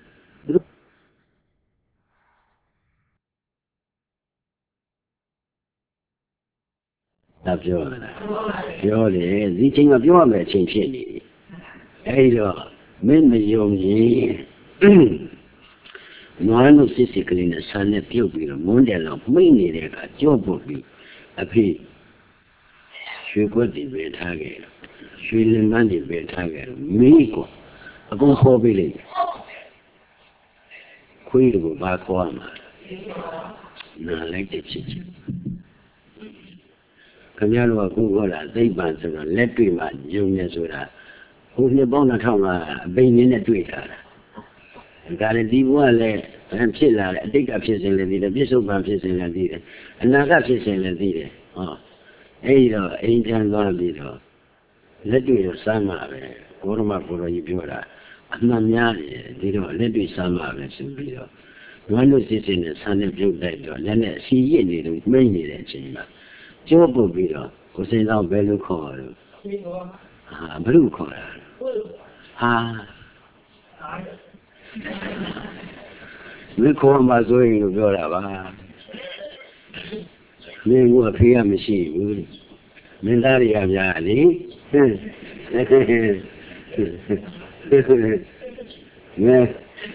ပြောတယ်ဒီချိန်မှာပြောရမယ်အချိန်ဖြစ်နေပြီအဲဒီတော့မင်းမယုံရင်နွားလို့စစ်စစ်ကလေးနဲ့ဆန်းနဲ့ပြုတ်ပြီးတော့မွန်းတယ်လောက်မိတ်နေတဲ့အခါကြော့ပုတ်ပြီးအဖေရွှေကွက်တွေပဲထားခဲ့ရွှေလင်ပန်းတွေပဲထားခဲ့မင်းကိုအကုန်ခေါ်ပေးလိုက်ခွေးကိုဘာခေါ်မှာနားလိုက်တဲ့ဖြစ်ချင်းခင်ဗျားတို့ကခုခေါ်တာသိပ္ပံဆိုတော့လက်တွေ့မှယုံနေဆိုတာဟိုနှစ်ပေါင်း2000ကအပိန်နည်းနဲ့တွေ့ထားတာဒါလည်းဒီဘဝလည်းဖြစ်လာတယ်အတိတ်ကဖြစ်စဉ်လည်းသိတယ်ပြစ္ဆုတ်ပံဖြစ်စဉ်လည်းသိတယ်အနာဂတ်ဖြစ်စဉ်လည်းသိတယ်ဟောအဲဒီတော့အိမ်ချမ်းသွားပြီးတော့လက်တွေ့တော့စမ်းမှာပဲဘောရမဘောရကြီးပြောတာအမှန်များတယ်ဒီတော့လက်တွေ့စမ်းမှာပဲဆိုပြီးတော့ငါတို့စစ်စစ်နဲ့ဆန်းနဲ့ပြုတ်လိုက်တော့လည်းနဲ့အစီရစ်နေလို့မိတ်နေတဲ့အချိန်မှာကြောပုတ်ပြီးတော့ကိုစင်ဆောင်ဘယ်လိုခေါ်ရလဲဟာဘယ်လိုခေါ်ရလဲ没考嘛，所以就不要了吧。没我非要没事，没哪里要家里，没。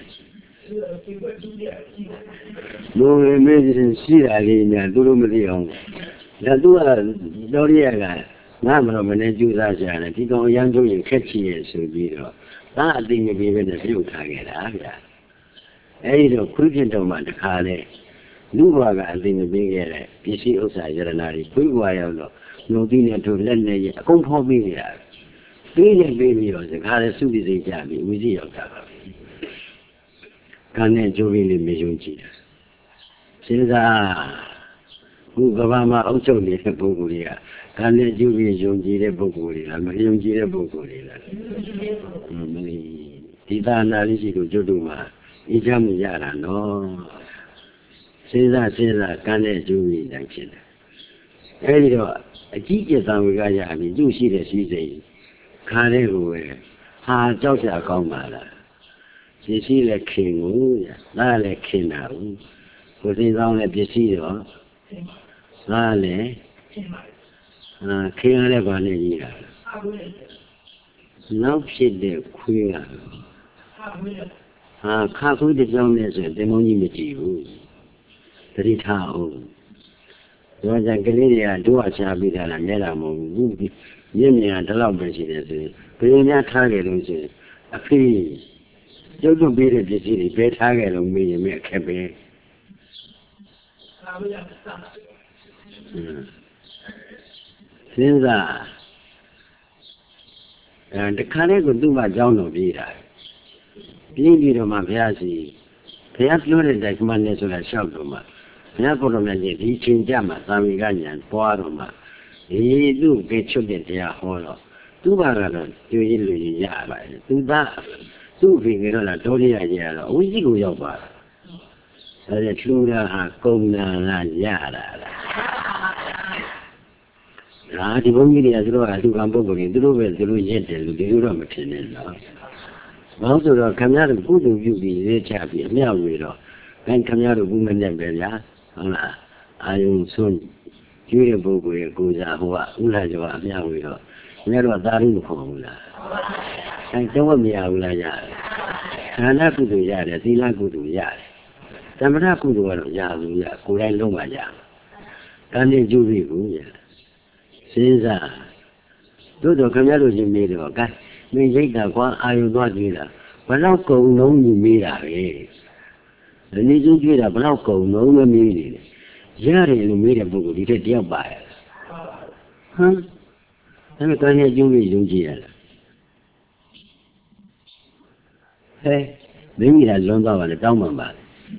没西来里面都没地方，那都老厉害个，那么没能就啥下来，这种扬州人客气也手机了，那定个别的不用看个了，哎，这亏钱多嘛，这看嘞，如果个定个别个嘞，必须有啥子那里，亏过要了，农村呢都人呢也公方便的，别的别的要是看的手里在家里，没事要干嘛？刚才就为了没用钱，现在我爸爸妈妈做的不鼓励啊，刚才就为用钱的不鼓励了，没用钱的不鼓励了。第三那里是个制度嘛，一家没家了喏。现在刚才就为两千了，哎哟，季节上为个家里就些的水水，看那个他脚下搞嘛了。这些来看我呀，哪来看哪我？我身上来别洗了，哪来？看下来把那一样，老皮的亏啊！咖啡的上面是怎么你们记住？这里他哦，我讲跟你讲，多少钱比他了？没那么无比，你们这老百姓的是，别人家他的东西，可以。有种别的必须的，别他个都没开别。现在，这看那个都把交流比的，比的嘛，不要是，不要ပြော的在嘛那出来效果嘛，不要不能那些提前讲嘛，咱们个人包了嘛，一路给出的这样好了，都把个了就一路一下来，都把。都飞给了，到底也接了，我一个要把，而且除了哈工人啊家的，啊，这帮米的是吧？都干不过的，都为都也得都有那么天天了。我说了，看伢的不都有的这差别，苗味了，看伢的不能那边呀，好了，还有说，有点不贵，国家话，我来就话苗味了，苗了大路好了。这我没有了呀，那古都呀的，这那古都呀的，咱们那古都了呀，古来弄嘛呀，赶紧就为古呀，身上多多看见都是没了，看没这个光还有多久了，不让狗农就没了嘞，你就觉得不让狗农都没了，家里都没了不够，你这掉白了，他们刚才就为用钱了。哎，没米了，轮到我了，找嘛吧。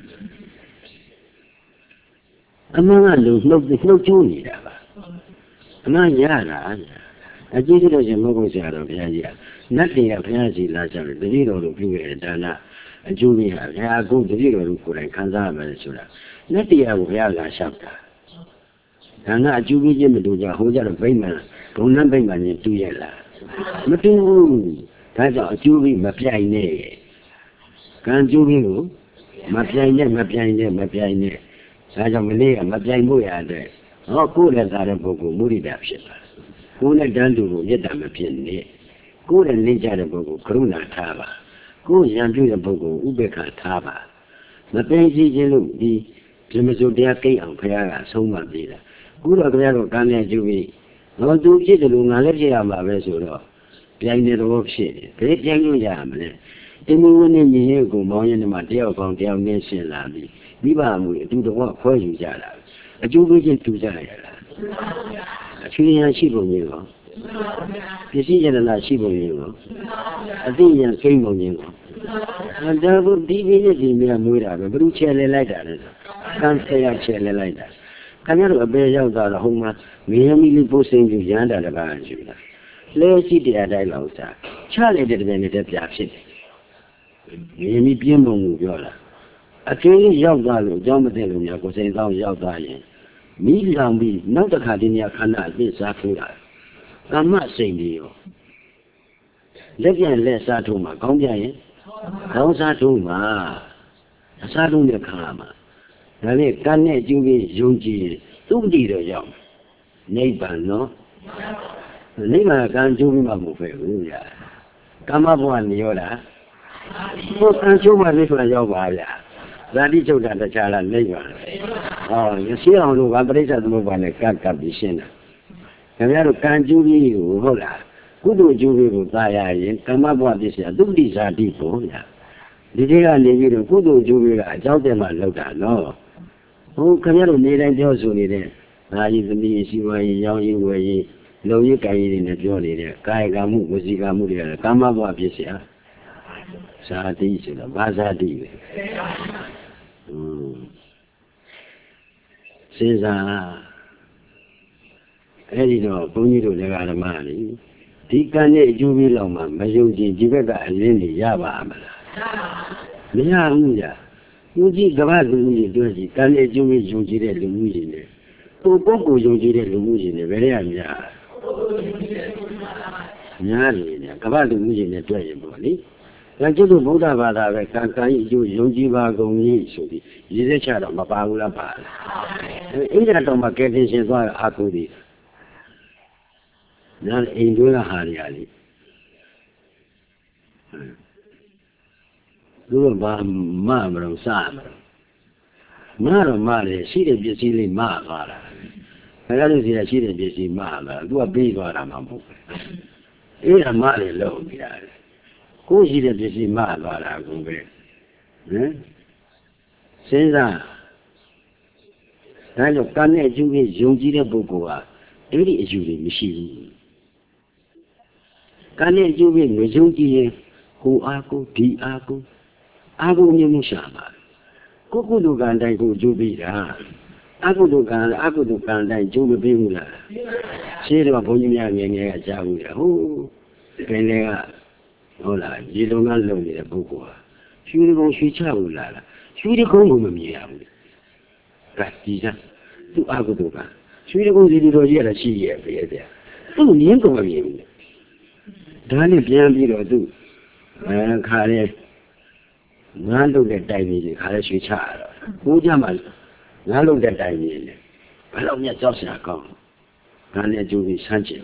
俺们都救你了吧？那也了，这个东西没公司了，便宜，那这个便宜那啥的，这里头都比外头那，救你了，人家公这里头都过来看咱们去了，那这个不要干想的。那救你这么多家，后家的北门，东南北门的都有了，没中，他叫救你没便宜呢。刚救命路，没便宜，大家没那个没便宜不呀的，过来咱这不过没得别的，过来咱都也咱们便宜，过来人家的不过可能他吧，过想住的不过500看他吧，没便宜这路的，怎么说这给养培养啊，收嘛的了，过来这样刚才就为，我都记得路俺那这样嘛别说了，便宜的都便宜，别便宜呀么呢？因为我那年有个毛人的嘛，第二方面是哪里？你把我都的话快就下来，就已经都下来了。去年7多年了，这些年那7多年了，今年3多年了。这不地面的地面没了，不如钱来的了，刚才要钱来的。看那个别要到了后嘛，没有米不生就养到了办去了。来几天来老啥，家里这边的这边去。也没变动目标了，这个要大了，要么在路上，国身上要大人，没上比，那得看的你要看那没啥出来，干嘛生的哟？ လက်ပြန်လက်စားထုံးမှာကောင်းပြရင်ကောင်းစားထုံးမှာအစားထုံးတဲ့ခါမှာဒါနဲ့ကံနဲ့ကျူးပြီးယုံကြည်သူ့တည်တော့ရောက်နိဗ္ဗာန်နော်နိဗ္ဗာန်ကံကျူးပြီးမှမဟုတ်ပဲဘူးဗျာကာမဘဝနေရောတာဘုကံကျူးမှနိဗ္ဗာန်ရောက်ပါဗျာဇာတိချုပ်တာတခြားလားနိဗ္ဗာန်ဟောရှင်းအောင်လို့ကပရိစ္ဆေသမုပ္ပါဒ်နဲ့ကပ်ပြီးရှင်းတာခင်ဗျားတို့ကံကျူးပြီးဟုတ်လားကုသိုလ်ကျိုးတွေကိုသာရရင်ကမ္မဘဝပစ္စယသုတိဇာတိကိုဗျာဒီတွေကနေပြီးတော့ကုသိုလ်ကျိုးတွေကအကြောင်းတည်းမှလောက်တာနော်ဟိုခင်ဗျားတို့နေတိုင်းပြောဆိုနေတဲ့ငါကြီးသမီးရှိဝါရင်ရောင်းရင်ဝယ်ရင်လုံရည်ကိုင်ရည်တွေနဲ့ပြောနေတဲ့ကာယကံမှုဝစီကံမှုတွေကကမ္မဘဝပစ္စယဇာတိဆိုတော့ဘာဇာတိပဲစဉ်းစားအဲ့ဒီတော့ဘုန်းကြီးတို့လည်းဓမ္မလေဒီကံနဲ့အကျိုးပေးလောက်မှမယုံကြည်ဒီဘက်ကအလင်းတွေရပါမလားမရဘူးကြာသူကြီးကမ္ဘာလူကြီးတွေ့ကြည့်ကံနဲ့အကျိုးပေးယုံကြည်တဲ့လူမျိုးကြီးနဲ့သူပုဂ္ဂိုလ်ယုံကြည်တဲ့လူမျိုးကြီးနဲ့ဘယ်နဲ့များများနေတယ်ကမ္ဘာလူမျိုးကြီးနဲ့တွေ့ရင်ပေါ့လေဒါကျတော့ဗုဒ္ဓဘာသာပဲကံအကျိုးယုံကြည်ပါကုန်ကြီးဆိုပြီးရည်စက်ချတော့မပါဘူးလားပါလားအဲ့ဒါတော့မှကဲတင်ရှင်သွားအာကုသည်နားအိမ်တွင်းကဟာတွေဟာလေသူတို့ဘာမမလို့စားမတော့မလေရှိတဲ့ပစ္စည်းလေးမသွားတာခင်ဗျားတို့စီကရှိတဲ့ပစ္စည်းမသွားသူကပြီးသွားတာမှမဟုတ်ဘူးအဲ့ဒါမလေလို့ပြရတယ်ကိုရှိတဲ့ပစ္စည်းမသွားတာကိုပဲဟမ်စဉ်းစားဒါကြောင့်ကံနဲ့အကျိုးကိုယုံကြည်တဲ့ပုဂ္ဂိုလ်ဟာအဲ့ဒီအယူတွေမရှိဘူးကံနဲ့အကျိုးကိုမယုံကြည်ရင်ဟိုအားကိုဒီအားကိုမြင်မှုရှာပါကိုကုသိုလ်ကံတိုင်းကိုအကျိုးပေးတာအကုသိုလ်ကံတိုင်းအကျိုးမပေးဘူးလားရှင်းတော့ဘုန်းကြီးများငယ်ငယ်ကကြားဘူးလေဟိုပင်တွေကဟုတ်လားဒီလုံကလုံနေတဲ့ပုဂ္ဂိုလ်ဟာရွှေကုန်းရွှေချဘူးလားရွှေကုန်းကိုမမြင်ရဘူးကဲဒီစားသူအကုသိုလ်ကရွှေကုန်းစီတီတော်ကြီးရတာရှိရဲ့ပဲတဲ့သူမြင်ကုန်မမြင်ဘူးဒါနဲ့ပြန်ပြီးတော့သူခါရဲငါလုပ်တဲ့တိုင်ကြီးခါရဲရွှေချရတော့ဘိုးကြမှာငါလုပ်တဲ့တိုင်ကြီးလေဘယ်တော့မှကြောက်စရာကောင်းဒါနဲ့ကြိုးပြီးဆန်းကျင်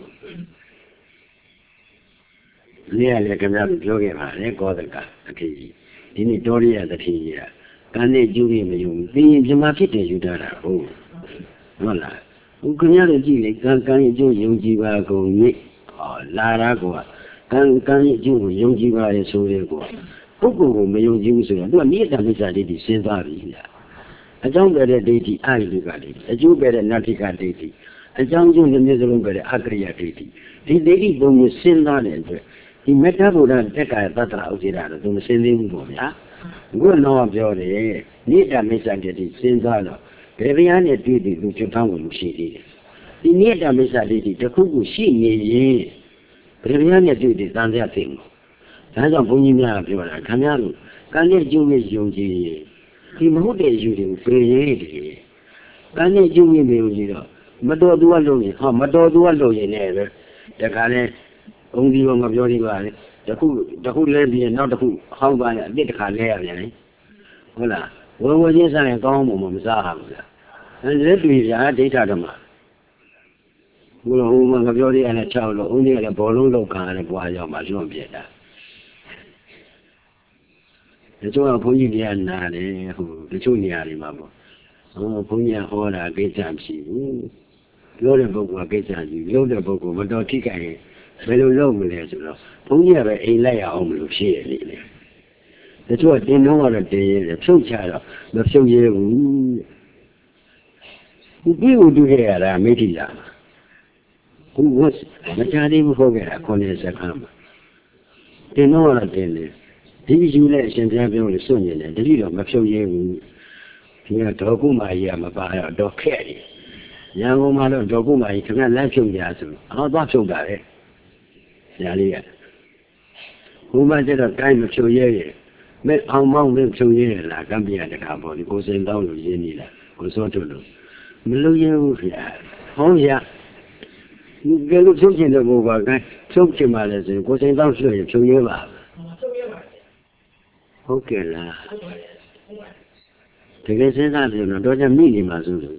နေရလေခင်ဗျားပြောခဲ့ပါလေကောသကတတိဒီနေ့တော်ရရတတိရကံနဲ့ကျိုးပြီးမယုံသိရင်ပြမဖြစ်တယ်ယူတာဟုတ်လားဦးခင်ဗျားတို့ကြည့်လေကံရဲ့ကျိုးယုံကြည်ပါကုန်ညလာတာကကံရဲ့ကျိုးကိုယုံကြည်ပါလေဆိုရဲကိုပုဂ္ဂိုလ်ကိုမယုံကြည်ဘူးဆိုရင်သူကနိယတမိစ္ဆာဒိဋ္ဌိစဉ်းစားပြီဗျာအကြောင်းပဲတဲ့ဒိဋ္ဌိအာရိကဒိဋ္ဌိအကျိုးပဲတဲ့နတ္ထိကဒိဋ္ဌိအကြောင်းကျိုးမျိုးစလုံးပဲတဲ့အကရိယဒိဋ္ဌိဒီဒိဋ္ဌိပုံမျိုးစဉ်းစားတဲ့အတွက်ဒီမေတ္တာဘုရားတက္ကရာသတ္တရာဥစ္စေတာတော့သူမစဉ်းသိဘူးပေါ့ဗျာအခုတော့ပြောတယ်နိယတမိစ္ဆာဒိဋ္ဌိစဉ်းစားတော့ဘယ်ဗျာနဲ့တွေ့တယ်သူကျွတ်ထောင်းကိုမရှိသေးတယ်ဒီနိယတမိစ္ဆာဒိဋ္ဌိတစ်ခုခုရှိနေရင်ဘယ်ဗျာနဲ့တွေ့တယ်တန်တရားသိမှာဒါကြောင့်ဘုန်းကြီးများပြောတာခင်ဗျားတို့ကံနဲ့ကျိုးနဲ့ယုံကြည်ဒီမဟုတ်တဲ့ယူတွေကိုပြေးရဲတယ်ကံနဲ့ကျိုးနဲ့မယုံကြည်တော့မတော်သူကလုပ်ရင်မတော်သူကလုပ်ရင်လည်းပဲတခါလဲဘုန်းကြီးကငါပြောနေပါလေတခုလဲပြီးနောက်တစ်ခုဟောင်းပါရင်အစ်တစ်ခါလဲရပြန်လေဟုတ်လားဝယ်ချင်းစားရင်ကောင်းမှမစားရဘူးလားအဲတွေ့ပြာဒိဋ္ဌဓမ္မဘုရားဟိုမှာငါပြောသေးတယ်6လို့ဦးကြီးကလည်းဘောလုံးလောက်ခံရတယ်ဘွားရောက်မှလွန်ပြတာဒီတော့ဘုန်းကြီးတွေကနားတယ်ဟိုတချို့နေရာတွေမှာပေါ့ဘုန်းကြီးဟောတာကိစ္စမရှိဘူးပြောတဲ့ပုဂ္ဂိုလ်ကကိစ္စကြီးလုပ်တဲ့ပုဂ္ဂိုလ်မတော်ထိခိုက်ရင်ဘယ်လိုလုပ်မလဲဆိုတော့ဘုန်းကြီးကပဲအိမ်လိုက်ရအောင်မလို့ဖြစ်ရလေတချို့ကတင်းတော့တော့တင်းရတယ်ဖြုတ်ချတော့မဖြုတ်ရဲဘူးဒီပြီးဦးတွေ့ရတာမိတိလာဘုရားမချသေးဘူးဟုတ်ကဲ့9 စက္ကန့်မှာတင်းတော့တော့တင်းတယ်ဒီယူနဲ့အရှင်ဘုရားပြောလို့စွန့်နေတယ်တတိတော့မဖြုတ်ရဲဘူးဒီကဒေါကုမာကြီးကမပါတော့ခက်တယ်ရန်ကုန်မှာတော့ဒေါကုမာကြီးခင်ဗျလမ်းဖြုတ်ကြဆိုသွားဖြုတ်တာလေညာလေးကဘုရားကျတော့တိုင်းမဖြုတ်ရဲရဲ့မဲ့အောင်မောင်းနဲ့ဖြုတ်ရဲလားကံပြရတခါပေါ့ဒီကိုစင်တောင်းလို့ရင်းနေလားကိုစောထုတ်လို့မလို့ရဲဘူးခင်ဗျဟောရကယ်လို့ဖြုတ်ချင်တဲ့ဘုရားကဖြုတ်ချင်ပါလေဆိုရင်ကိုယ်စိတ်တောင်းဆိုရင်ဖြုတ်ရပါဟုတ်ကဲ့လားတကယ်စဉ်းစားကြည့်တော့ကြမိနေမှာဆိုလို့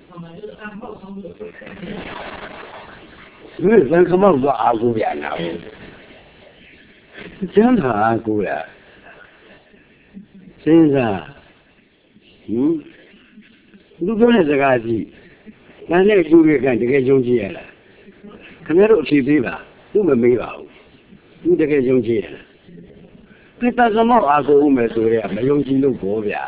ဘယ်ကမောက်တော့အာကိုရနာဘူးကျမ်းသာအာကိုရစဉ်းစားလူပြောတဲ့စကားကြီးနားနဲ့လူတွေကတကယ်ယုံကြည်ရလားခင်ဗျားတို့အဖြေပေးပါသူမမေးပါဘူးသူတကယ်ယုံကြည်ရလားပိတကမောက်အာကိုဦးမယ်ဆိုရဲမယုံကြည်လို့ဘောဗျာ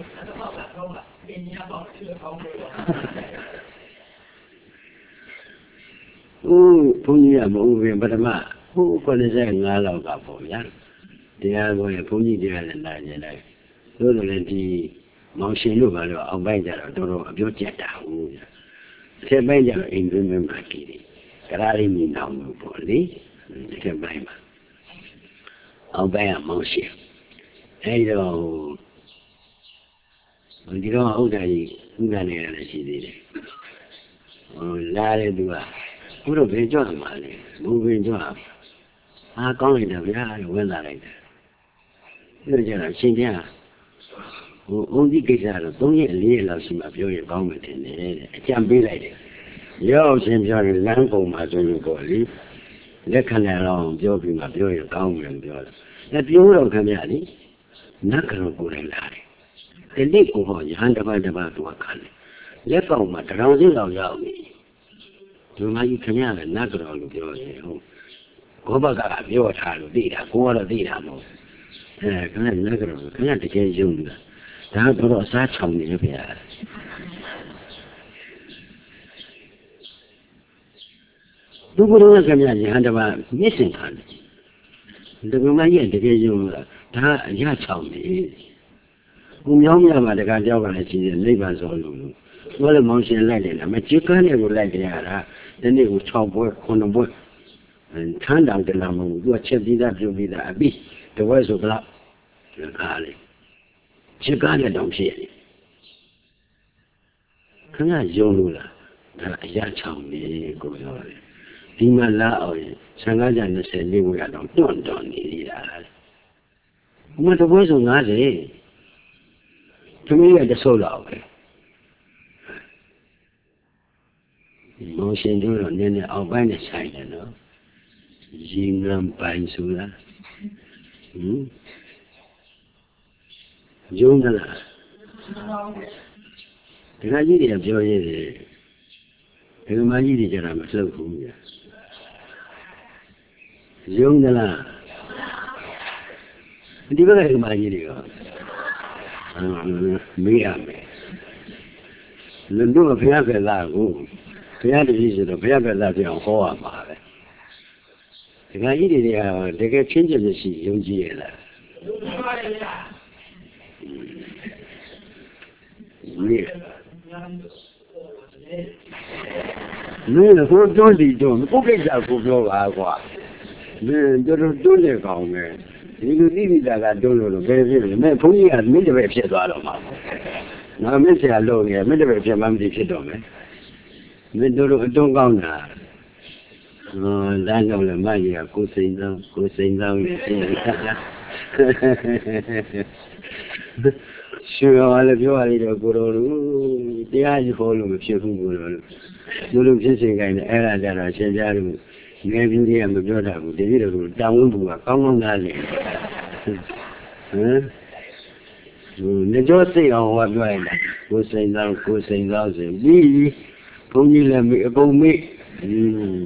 ဘုန်းကြီးကမဟုတ်ဘူးပထမ95လောက်ကပေါ့ဗျာတရားပေါ်ရင်ဘုန်းကြီးတရားလည်းလာကြတယ်တို့လည်းဒီမောင်ရှင်တို့ကတော့အောက်ပိုင်းကြတော့တော်တော်အပြောကျက်တာဟုတ်ဆယ်ပိုင်းကျတော့အိမ်တွင်းမှာကြီးတယ်ကရာရီမီနောင်လို့ပေါ့လေဆယ်ပိုင်းမှာအောက်ပိုင်းကမောင်ရှင်အဲဒီတော့ဒီတော့ဥဒ္ဒါကြီးဥဒ္ဒါနေရတယ်ရှိသေးတယ်လာတယ်သူကဘုရားဘယ်ကြောက်မှာလဲဘူပင်ကြောက်အားကောင်းလိုက်တယ်ဗျာဝင်လာလိုက်တယ်ဒီကြတော့ရှင်ပြအုံးကြီးကိစ္စတော့3ရက်4ရက်လောက်ရှိမှပြောရင်ကောင်းမယ်ထင်တယ်တဲ့အကြံပေးလိုက်တယ်ရောက်ရှင်ပြောရင်လမ်းကုန်မှာဆိုလို့ပေါ့လေလက်ခံတယ်တော့ပြောပြီးမှပြောရင်ကောင်းမယ်ပြောတယ်အဲပြောတော့ခင်ဗျာလေနတ်ကတော်ကိုလည်းလာတယ်ဒီနေ့ကိုဟောရဟန်းတစ်ပါးသူကခံတယ်လက်ကောင်မှာတရောင်စင်းလောက်ရောက်နေဒီမကြီးခင်ဗျာလည်းနတ်ကတော်လို့ပြောတယ်ဟုတ်ဘောဘကပြောထားလို့သိတာကိုကတော့သိတာမဟုတ်ခင်ဗျာနတ်ကတော်ခင်ဗျာတကယ်ယုံတာဒါတော့အစားချောင်နေတယ်ဗျာသူကလည်းခင်ဗျာရဟန်းတစ်ပါးမျက်စင်ခံတယ်ဒီကမကြီးတကယ်ယုံတာဒါအရချောင်နေကိုမြောင်းမြမှာတခါကြောက်ကလည်းရှိတယ်နိဗ္ဗာန်ဆိုလို့ဘယ်လိုမောင်ရှင်လိုက်တယ်လားမကြည့်ကန်းနဲ့ကိုလိုက်ကြရတာဒီနေ့ကို6ပွဲ9ပွဲထမ်းတောင်တလာမဟုတ်ဘူးသူကချက်ပြီးသားပြုတ်ပြီးသားအပြီးတပွဲဆိုဘလောက်ခါလေကြည့်ကန်းနဲ့တောင်ဖြစ်ရတယ်ခင်ဗျာယုံလို့လားဒါအရချောင်နေကိုပြောတယ်ဒီမှာလာအောင်15ကျ24ဝရတော့တွန့်နေရတာဘုမတပွဲဆို90သမီးရတဆုပ်လောက်ပဲမောင်ရှင်တို့တော့နည်းနည်းအောက်ပိုင်းနဲ့ဆိုင်တယ်နော်ရေငံပိုင်းဆိုတာယုံလားဒီကကြီးတွေပြောရည်တယ်ဒီကမကြီးတွေကြတာမလှုပ်ဘူးဗျာယုံလားဒီဘက်ကဒီကမကြီးတွေကမေးရမယ်လူတို့ဘုရားကလာကိုဘုရားတည်းဆိုတော့ဘုရားကလာပြောင်းဟောရမှာပဲဒီကကြီးတွေကတကယ်ချင်းချင်းရှိယုံကြည်ရလားယုံကြည်ပါတယ်ဗျာမေးဟိုတွန်းစီတွန်းကိုကိစ္စကိုပြောပါကွာမင်းတို့တွန်းနေကောင်းမယ်ဒီလူသိပြီသားကတွန်းလို့ဘယ်ဖြစ်လဲမင်းဘုန်းကြီးကမင်းတပည့်ဖြစ်သွားတော့မှာငါမင်းဆရာလို့နေမင်းတပည့်ဖြစ်မှမသိဖြစ်တော့မယ်မင်းတို့အတွန်းကောင်းတာလမ်းကြောင့်လည်းမကြီးကကိုစိန်သောရှေ့ရောလည်းပြောရလိမ့်တော့ကိုတော်တို့တရားကြီးဟောလို့မဖြစ်ဘူးကိုတော်တို့လူဖြစ်စဉ်တိုင်းအဲ့ဒါကြတော့ရှင်းပြလို့ငယ်ပြီးတွေကမပြောတတ်ဘူးတကယ်တော့တောင်းဝန်ဘူးကကောင်းကောင်းသားလေနေကြောစိတ်အောင်ဟောပြောရင်ကိုစိန်သောဆိုပြီးဘုန်းကြီးလည်းအကုန်မေ့ဟင်း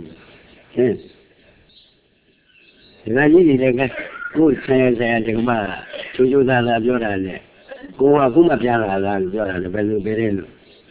ဒီကကြီးတွေကကိုယ်ဆိုင်ဒီကမှချိုးသားပြောတာနဲ့ကိုကခုမှပြန်လာတာပြောတာလည်းဘယ်လိုပဲလဲလို့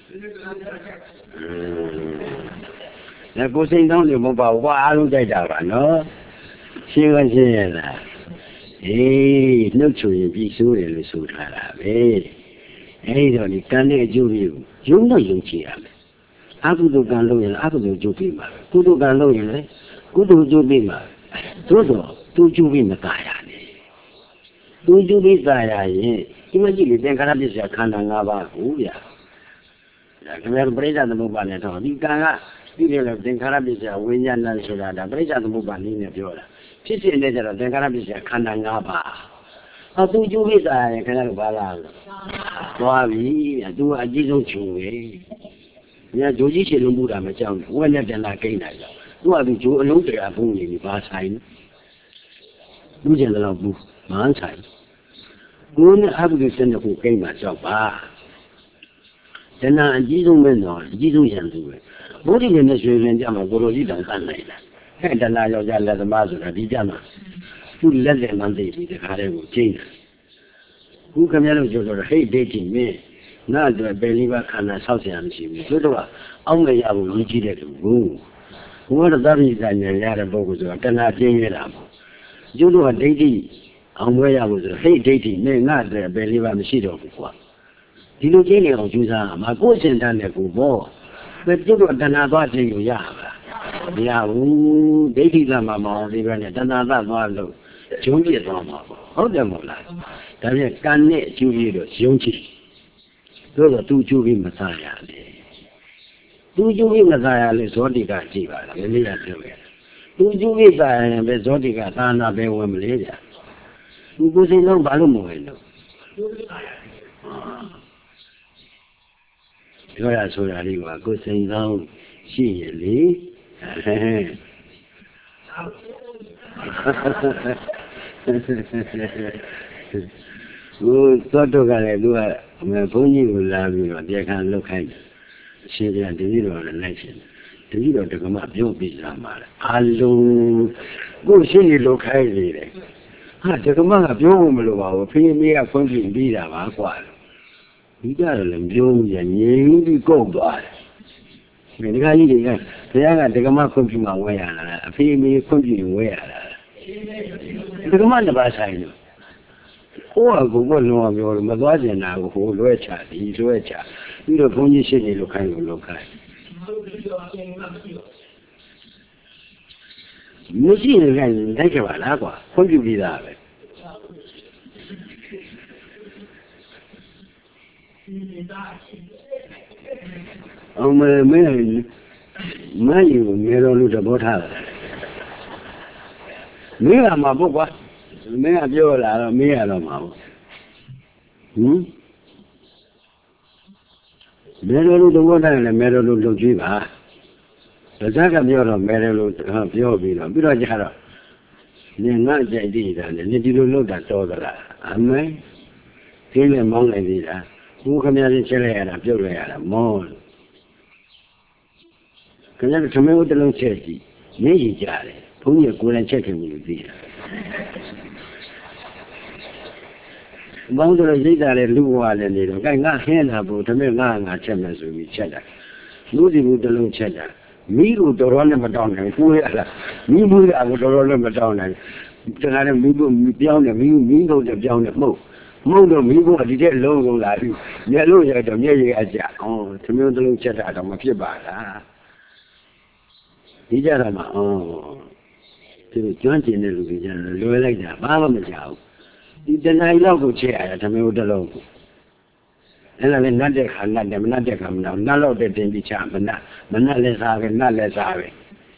ဒါကိုစိန်တောင်းနေမပေါ့ဘာအားလုံးကြိုက်တာပါနော်ရှင်းရလားနှုတ်ချူရင်ပြီးဆိုးတယ်လို့ဆိုထားတာပဲအဲဒီတော့ဒီကံနဲ့အကျိုးကိုယုံတော့ယုံကြည်ရမယ်အကုသိုလ်ကံလုပ်ရင်အကုသိုလ်ကျိုးပြီးမှာကုသိုလ်ကံလုပ်ရင်လည်းကုသိုလ်ကျိုးပြီးမှာသို့တော့သူကျိုးပြီးမကာရနဲ့သူကျိုးပြီးကာရရင်ဒီမကြီးလေသင်္ခါရပစ္စယခန္ဓာ၅ပါးကိုဗျာဒါခင်ဗျားပြိဿသမုပ္ပါဒ်နဲ့တော့ဒီကံကဒီလိုသင်္ခါရပစ္စယဝိညာဏဆိုတာဒါပရိစ္ဆေသမုပ္ပါဒ်နည်းနဲ့ပြောတာဖြစ်စဉ်နဲ့ကြတော့သင်္ခါရပစ္စယခန္ဓာ၅ပါးသူကျိုးပိစ္ဆာရင်ခင်ဗျားတို့ဘာလားသွားပြီသူကအကြည့်ဆုံးခြုံပဲညာဂျိုးကြီးချေလုံးမှုတာမကြောက်ဘူးဝက်နဲ့တန်လာကိန်းလိုက်တော့သူကသူဂျိုးအလုံးတရားပုံနေပြီဘာဆိုင်လူကျင်တော့ဘူးမန်းဆိုင်ကိုယ်နဲ့အဘိဓိစနခုကိန်းမှာကြောက်ပါတဏှာအကြီးဆုံးပဲတော့အကြီးဆုံးရန်သူပဲဘုဒ္ဓရှင်နဲ့ရွှေလင်ကြမှာကိုလိုကြီးတောင်တတ်နိုင်တာဟဲ့တဏှာယောက်ျားလက်သမားဆိုတာဒီကြမှာသူ့လက်လက်မှန်းသိပြီတခါတည်းကိုကျင်းတယ်ခုခင်ဗျားတို့ပြောတော့ဟိတ်ဒိဋ္ဌိမင်းငါအတွက်ပယ်လေးပါးခန္ဓာဆောက်เสียမရှိဘူးသူတို့ကအောင်းမရဘူးကြီးကြီးတဲ့လူကိုဘုရားတော်သဗ္ဗိဇာဉာဏ်ရတဲ့ပုဂ္ဂိုလ်ဆိုတာတဏှာကျင်းရတာပေါ့ကျုပ်တို့ကဒိဋ္ဌိအောင်ပွဲရဖို့ဆိုဟိတ်ဒိဋ္ဌိမင်းငါအတွက်ပယ်လေးပါးမရှိတော့ဘူးကွာဒီလိုကျင်းနေအောင်ကြိုးစားမှာကိုယ်စင်တန်းတဲ့ကိုပေါ့ပဲကျုပ်တို့တဏှာသွားခြင်းကိုရပါမရဘူးဒိဋ္ဌိကမှမအောင်သေးပဲနဲ့တဏှာသသွားလို့ဂျုံပြစ်သွားမှာပေါ့ဟုတ်တယ်မဟုတ်လားဒါပြန်ကံနဲ့အကျိုးရတော့ယုံကြည်တို့တော့သူကျိုးပြီးမစားရလေသူကျိုးပြီးမစားရလေဇောတိကကြည့်ပါလားမင်းကပြောခဲ့သူကျိုးပြီးစားရင်ပဲဇောတိကသာနာပဲဝင်မလေးကြသူကိုယ်စိတ်လုံးဘာလို့မဝင်လို့ပြောရဆိုတာလေးကကိုယ်စိတ်လုံးရှိရလေကိုသောတုကလည်းသူကဘုန်းကြီးကိုလာပြီးတော့တရားခံလောက်ခိုင်းတယ်အရှင်ဘုရားတတိတော်လည်းလိုက်ရှင်တတိတော်တက္ကမပြုတ်ပြီးလာမှာအလုံးကိုရှင်းနေလောက်ခိုင်းနေတယ်ဟာတက္ကမကပြောဖို့မလိုပါဘူးဖေးမေးကဖွင့်ပြပြီးတာပါကွာဒီကြတော့လည်းပြောရငြိမ်ပြီးကုတ်သွားတယ်ဒီကကြီးတွေကဘုရားကတက္ကမဖွင့်ပြမှဝဲရတာအဖေမေးဖွင့်ပြဝဲရတာတက္ကမတစ်ပါးဆိုင်လို့ဟိုကကိုယ်လုံးဝပြောလို့မသွားကျင်တာကိုဟိုလွဲချဒီလွဲချပြီးတော့ဘုန်းကြီးရှင်းနေလို့ခိုင်းလို့လောက်ခိုင်းမရှိရင်လည်းလိုက်ကြပါလားကွာဖွင့်ပြပြီးသားပဲအောင်မင်းမယူမေတော်လူတဘောထားတယ်မင်းကမှာပုတ်ကွာမင်းကပြောလာတော့မင်းရတော့မှာပေါ့မေတော်လူတဘောထားတယ်မေတော်လူလုပ်ကြည့်ပါဒါကြကပြောတော့မေတော်လူပြောပြီးတော့ကြတော့နင်ငါကြိုက်သေးတာနဲ့ဒီလိုလုပ်တာတော်သလားအမေခင်းနဲ့မောင်းလိုက်သေးတာဘူးခမရချင်းချက်လိုက်ရတာပြုတ်လိုက်ရတာမောင်းခင်ဗျားတို့သမီးတို့တလုံးချက်ကြည့်မျက်ရည်ကျတယ်ဘုန်းကြီးကိုယ်တိုင်ချက်ခင်လို့သိတာဘောင်းတို့ရိတ်တာလေလူဘဝလည်းနေတော့အဲငါဟင်းတာဘူးသမီးငါချက်မယ်ဆိုပြီးချက်တာလူစီဘူးတလုံးချက်တာမိကိုတော်တော်နဲ့မတောင်းနိုင်ဘူးရလားမိမှုကကိုတော်တော်နဲ့မတောင်းနိုင်တခါနဲ့မိဖို့ပြောင်းတယ်မိတို့လည်းပြောင်းတယ်မဟုတ်တော့မိဖို့ဒီတဲ့လုံးကုန်လာပြီမျက်လုံးရတော့မျက်ရည်အကြသမီးတို့တလုံးချက်တာတော့မဖြစ်ပါလားဒီကြတာမှာသူကျွမ်းကျင်တဲ့လူတွေကျတော့လွယ်လိုက်တာဘာမှမကြောက်ဒီတဏှာကြီးလောက်ကိုချက်ရတာသမီးတို့တလုံးအဲ့ဒါလည်းနတ်တဲ့ခါနတ်တယ်မနတ်တဲ့ခါမနတ်နတ်လောက်တဲ့တင်ပြီးချမနတ်လည်းစားပဲနတ်လည်းစားပဲ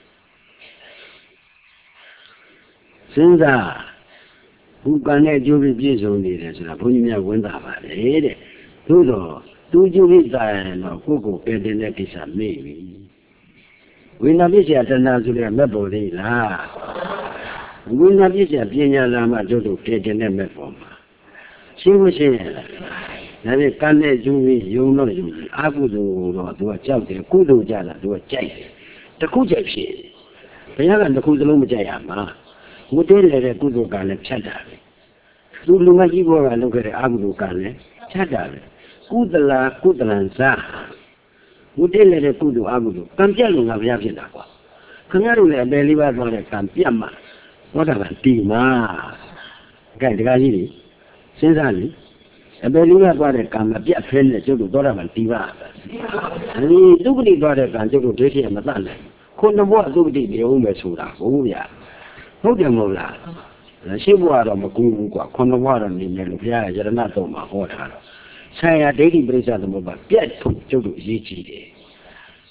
စဉ်းစားဘုကံနဲ့အကျိုးပြည့်စုံနေတယ်ဆိုတာဘုန်းကြီးများဝန်တာပါလေတဲ့သို့တော့သူကျိုးပြည့်စားရင်တော့ကိုယ့်ကိုပယ်တင်တဲ့ကိစ္စမေ့ပြီဝိညာဉ်ပြည့်စရာတဏှာဆိုတဲ့မဲ့ပေါ်သေးလားဝိညာဉ်ပြည့်စရာပညာလာမှတို့ပယ်တင်တဲ့မဲ့ပေါ်မှာရှင်းလို့ရှင်းရလားဒါပေမဲ့ကံနဲ့ကျိုးပြီးယုံတော့ယုံအကုသိုလ်တော့သူကကြောက်တယ်ကုသိုလ်ကြတာသူကကြိုက်တယ်တခုကြိုက်ဖြစ်ဘုရားကတစ်ခုစလုံးမကြိုက်ရမှာဝတ်တဲတဲ့ကုသိုလ်ကလည်းဖြတ်တာပဲသူလူမကြီးဘောကလုပ်ခဲ့တဲ့အကုသိုလ်ကလည်းဖြတ်တာပဲကုသလံစာဝတ်တဲတဲ့ကုသိုလ်အကုသိုလ်ကံပြတ်လို့ငါဘုရားဖြစ်တာကွာခင်ဗျားတို့လည်းအပယ်လေးပါးသွားတဲ့ကံပြတ်မှာဟောတာကတီမှာကဲတကားကြီးတွေစဉ်းစားလေအပယ်လေးပါးသွားတဲ့ကံမပြတ်ဖဲနဲ့ကျုပ်တို့တော့တာမှတီပါအဲဒီဒုက္ခတိသွားတဲ့ကံကျုပ်တို့ဒိဋ္ဌိမတတ်နိုင်ခုနဘဝဒုက္ခတိပြောဦးမယ်ဆိုတာဟုတ်ဗျာဟုတ်တယ်မဟုတ်လားရှင်းဘဝတော့မကူဘူးကွာခုနဘဝတော့နေမယ်လို့ဘုရားရတနာတော်မှာဟောထားတော့ဆံရဒိဋ္ဌိပရိစ္ဆသမုပ္ပါပြတ်ဖို့ကျုပ်တို့အရေးကြီးတယ်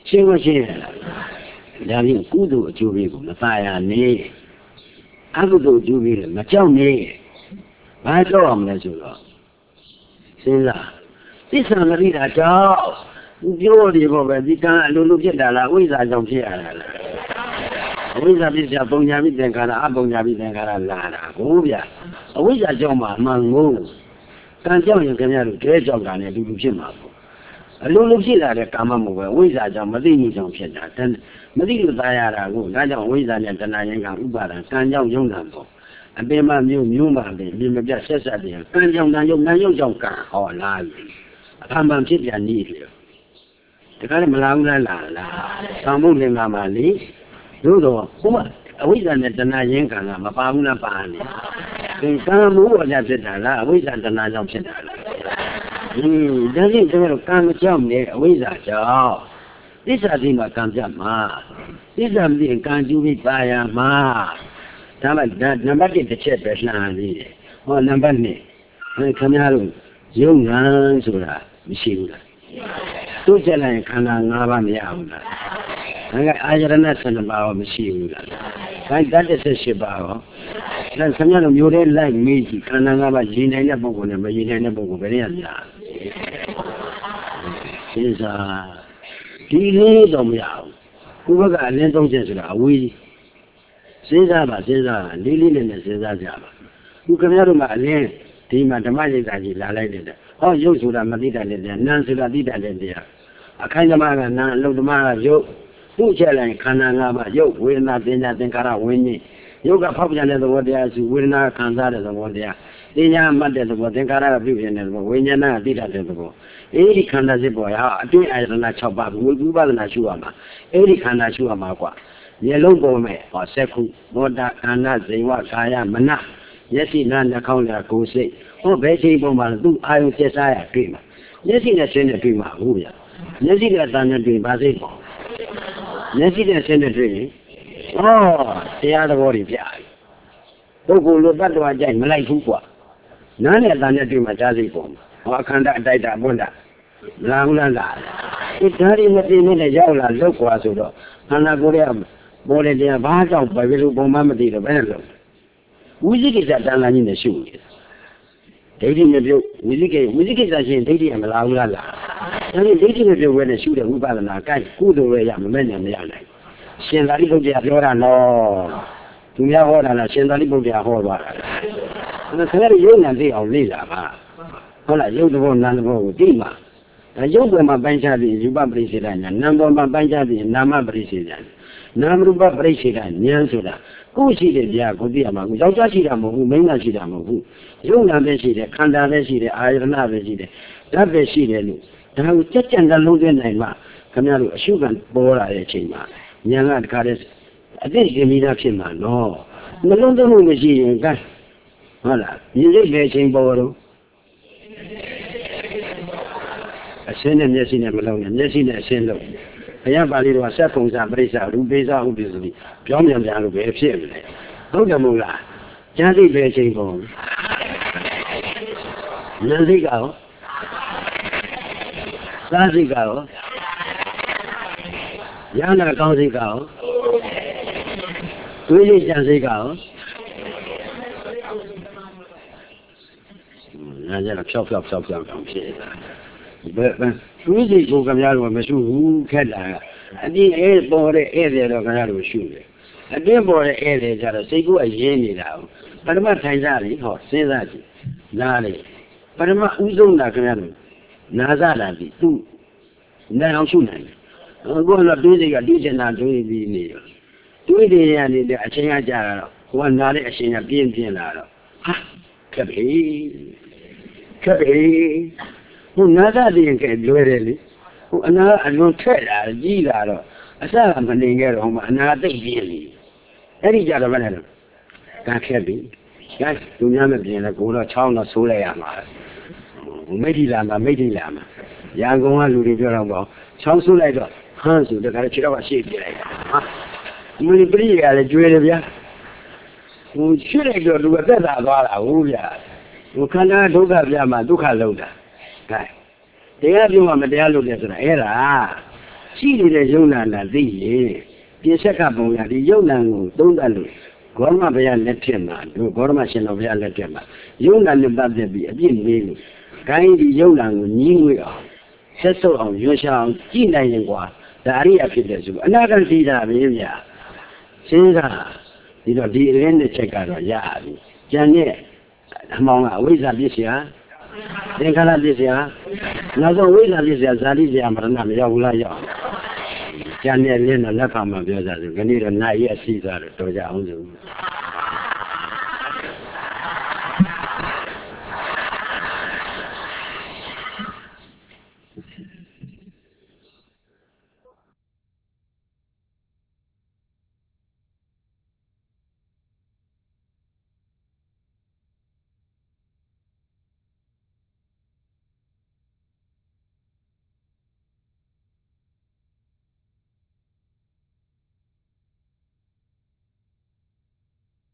ရှင်းရှင်းဒါဖြင့်ကုသိုလ်အကျိုးပေးကိုမပါရနဲ့အကုသိုလ်အကျိုးပေးလည်းမကြောက်နဲ့ဘာကြောက်အောင်လဲဆိုတော့စဉ်းစားသစ္စာမရိတာကြောင့်ပြောတယ်ပေါ့ပဲဒီကံအလိုလိုဖြစ်တာလားဝိဇ္ဇာကြောင့်ဖြစ်ရတာလားအဝိဇ္ဇာဖြစ်ပုံညာပြီးသင်္ခါရအပုံညာပြီးသင်္ခါရလာတာကိုဗျအဝိဇ္ဇာကြောင့်မှအမှန်ကိုကံကြောင့်ရင်ခင်ဗျားတို့တဲကြောင့်တာနဲ့အတူတူဖြစ်မှာပေါ့အလိုလိုဖြစ်လာတဲ့ကာမမို့ပဲဝိဇ္ဇာကြောင့်မသိမှုကြောင့်ဖြစ်တာမသိလို့သားရတာကိုဒါကြောင့်ဝိဇ္ဇာနဲ့တဏှာရင်ကဥပါဒံကံကြောင့်ယုံတာပေါ့အပင်မမျိုးမှပဲဒီမပြတ်ဆက်ဆက်တယ်ကံကြောင့်နာယုံကြောင့်ကံဟောလာပြီအဖန်ဖန်ဖြစ်ပြန်နေတယ်တခါလည်းမလာဘူးလားလာသံမှုလင်္ကာမှာလေတို့တော့ဟိုမှာအဝိဇ္ဇာနဲ့တဏှာရင်ကံကမပါဘူးလားပါနေသင်္ကံမိုးပေါ်ကြဖြစ်တာလားအဝိဇ္ဇာတဏှာကြောင့်ဖြစ်တာလားဒါဖြင့်ကျွန်တော်ကံကြောင့်နဲ့အဝိဇ္ဇာကြောင့်သစ္စာသိမှကံပြမှာသစ္စာမသိကံကျူးပြီးပါရမှာဒါမှနံပါတ်1တစ်ချက်ပဲလှမ်းသေးတယ်ဟောနံပါတ်2ခင်ဗျားတို့ယုံငံဆိုတာမရှိဘူးလားတို့ချက်လိုက်ခန္ဓာ5ပါးမရဘူးလားအာယရဏ12ပါးရောမရှိဘူးလားဒါတတ်18ပါးရောဒါခင်ဗျားတို့မျိုးတဲ့လိုက်မေးကြည့်ခန္ဓာ5ပါးရည်နိုင်တဲ့ပုဂ္ဂိုလ်နဲ့မရည်နိုင်တဲ့ပုဂ္ဂိုလ်ဘယ်ရများစဉ်းစားဒီလေးတော့မရဘူးဘုဘကအလင်းသုံးချက်ဆိုတာအဝေးစဉ်းစားပါလေးလေးနဲ့စဉ်းစားကြပါခုခင်ဗျားတို့ကအလင်းဒီမှာဓမ္မရိပ်သာကြီးလာလိုက်တယ်ဟောရုပ်ဆိုတာမသိတတ်တဲ့နာမ်ဆိုတာသိတတ်တဲ့တရားအခိုင်သမားကနာမ်အလုံးသမားကရုပ်သူ့ချက်လိုက်ခန္ဓာ၅ပါးရုပ်ဝေဒနာသင်ညာသင်္ခါရဝိညာဉ်ရုပ်ကဖောက်ပြန်တဲ့သဘောတရားစုဝေဒနာခံစားတဲ့သဘောတရားသင်ညာမှတ်တဲ့သဘောသင်္ခါရကပြုပြင်တဲ့သဘောဝိညာဏကသိတတ်တဲ့သဘောအဲဒီခန္ဓာစစ်ပေါ်ဟာအတွင်းအာယတနာ6ပါးကိုဝိပဿနာရှုရမှာအဲဒီခန္ဓာရှုရမှာကွာမျက်လုံးပေါ်မဲ့ဟောစက္ခုမောတခန္ဓာဇိဝကာယမနမျက်စိနားနှာခေါင်းနဲ့ကိုယ်စိတ်ဟောဘယ်ချိန်ပေါ်မှာသူ့အာယုကျက်စားရတွေ့မှာမျက်စိနဲ့ဆင်းနဲ့တွေ့မှာဟုတ်ဗျာမျက်စိနဲ့တန်နဲ့တွေ့ပါစိတ်ပေါ့မျက်စိနဲ့ဆင်းနဲ့တွေ့ရင်တရားသဘောတွေပြပုဂ္ဂိုလ်လိုတ attva ကြိုက်မလိုက်ဘူးကွာနားနဲ့တန်နဲ့တွေ့မှာကြားစိတ်ပေါ့ဟောအခန္ဓာအတိုက်တာဘုန်းတာမလားဘူးလားဒီဓာရီမသိနဲ့ရောက်လာလောက်ကွာဆိုတော့ခန္ဓာကိုယ်ရဲ့ပေါ်တဲ့တရားဘာကြောင့်ပဲဘယ်လိုပုံမှန်မသိတော့ဘယ်လိုဝိသိကိစ္စတန်လာကြီးနဲ့ရှုနေဒိဋ္ဌိမပြုတ်ဝိသိကိစ္စရှင်ဒိဋ္ဌိကမလားဘူးလားဒါနဲ့ဒိဋ္ဌိမပြုတ်ဝဲနဲ့ရှုတဲ့ဝိပဿနာကိုက်ကုသိုလ်ရဲ့ရမမဲ့နဲ့မရနိုင်ရှင်သာရိပုတ္တရာပြောတာနော်သူများဟောတာလားရှင်သာရိပုတ္တရာဟောသွားတာဒါခဏရုပ်ဉာဏ်သိအောင်လေ့လာပါဟုတ်လားရုပ်သဘောနာမ်သဘောကိုသိမှဒါရုပ်ပေါ်မှာပိုင်းခြားပြီးရူပပရိစ္ဆေဒဉာဏ်နာမ်ပေါ်မှာပိုင်းခြားပြီးနာမပရိစ္ဆေဒဉာဏ်နာမရူပပရိစ္ဆေဒဉာဏ်ဆိုတာကိုယ်ရှိတဲ့တရားကိုသိရမှာကိုယောက်ျားရှိတာမဟုတ်ဘူးမိန်းမရှိတာမဟုတ်ဘူးရုပ်နာမ်ပဲရှိတယ်ခန္ဓာပဲရှိတယ်အာယတနာပဲရှိတယ်ဓာတ်ပဲရှိတယ်လို့ဒါကိုကြက်ကြက်နှလုံးသွင်းနိုင်မှခင်ဗျားတို့အရှုခံပေါ်လာတဲ့အချိန်မှာဉာဏ်ကတခါတည်းအသိဉာဏ်မိသားဖြစ်မှာနော်နှလုံးသွင်းမှုမရှိရင်ကဟုတ်လားမြင်စိတ်ပဲအချိန်ပေါ်တော့အရှင်းနဲ့မျက်စိနဲ့မလုံးနဲ့မျက်စိနဲ့အရှင်းလုံးဘုရားပါဠိတော်ကစက်ကုံစာပရိစ္ဆရူပိစာဥပ္ပစ္စတိပြောင်းပြန်လို့ပဲဖြစ်မလဲဟုတ်တယ်မို့လားဉာဏ်စိတ်ပဲအချိန်ပေါ်ဉာဏ်စိတ်ကရောသာစိတ်ကရောဉာဏ်နဲ့ကောင်းစိတ်ကရောတွေးစိတ်ဉာဏ်စိတ်ကရောနာကြတော့ဖြောက်ဖြစ်နေတာဘယ်တွေးစိတ်ကိုခင်ဗျားတို့မရှိဘူးခက်တာအတင်းပေါ်တဲ့ဧည့်သည်တော့ခင်ဗျားတို့ရှုတယ်အတင်းပေါ်တဲ့ဧည့်သည်ကြတော့စိတ်ကိုအရင်နေတာပထမထိုင်ကြတယ်ဟောစဉ်းစားကြည့်နားလေပထမဥဆုံးတာခင်ဗျားတို့နားစားတာဒီသူ့နိုင်အောင်ရှုနိုင်တယ်အခုကတော့တွေးစိတ်ကတွေးချင်တာတွေးပြီးနေရောတွေးတယ်ရနေတဲ့အချိန်ကကြာတော့ဟိုကနားတဲ့အချိန်ကပြင်းလာတော့ဟာခက်ပြီဟိုနာသာတင်ကလွယ်တယ်လေဟိုအနာအလွန်ထက်လာကြီးလာတော့အစကမနေခဲ့တော့ဟိုမှာအနာသိပ်ပြင်းလေအဲ့ဒီကြတော့မလဲတော့ကခက်ပြီကဲသူများမပြင်းလဲကိုတော့ချောင်းတော့ဆိုးလိုက်ရမှာမိတ်တိလာမှာရန်ကုန်ကလူတွေပြောတော့ပေါ့ချောင်းဆိုးလိုက်တော့ဟန်းဆိုတခါခြေတော့အရှိပြလိုက်ဟာမလီပရိကလည်းကျွေးတယ်ဗျာဟိုချွတ်လိုက်တော့သူကသက်သာသွားတာဟုတ်ဗျာဟိုခန္ဓာဒုက္ခပြမှာဒုက္ခလုံးတာကဲတရားပြုမှမတရားလို့လဲဆိုတာအဲ့ဒါရှိနေတဲ့ယုံနာလာသိရင်ပြင်ဆက်ကပုံရဒီယုံနာကိုသုံးသပ်လို့ဂေါရမဘုရားလက်ထက်မှာတို့ဂေါရမရှင်တော်ဘုရားလက်ထက်မှာယုံနာနဲ့ပတ်သက်ပြီးအပြည့်လေးလို့ခိုင်းဒီယုံနာကိုညီးငွေအောင်ဆက်ဆုပ်အောင်ရွှေချအောင်ကြည်နိုင်ရင်ကွာဒါအရိယာဖြစ်တယ်ဆိုအနာဂတ်သိတာပဲဗျာစဉ်းစားဒီတော့ဒီအရင်းတစ်ချက်ကတော့ရပြီကျန်တဲ့အမောင်ကအဝိဇ္ဇာပြည့်စရာသင်္ခါရပြည့်စရာနောက်ဆုံးဝိဇ္ဇာပြည့်စရာဇာတိစရာမရဏမရောက်ဘူးလားရောက်ကျန်တဲ့လင်းတော့လက်ခံမှပြောကြတယ်ခဏတော့နိုင်ရရှိသွားတော့တော်ကြအောင်ဆို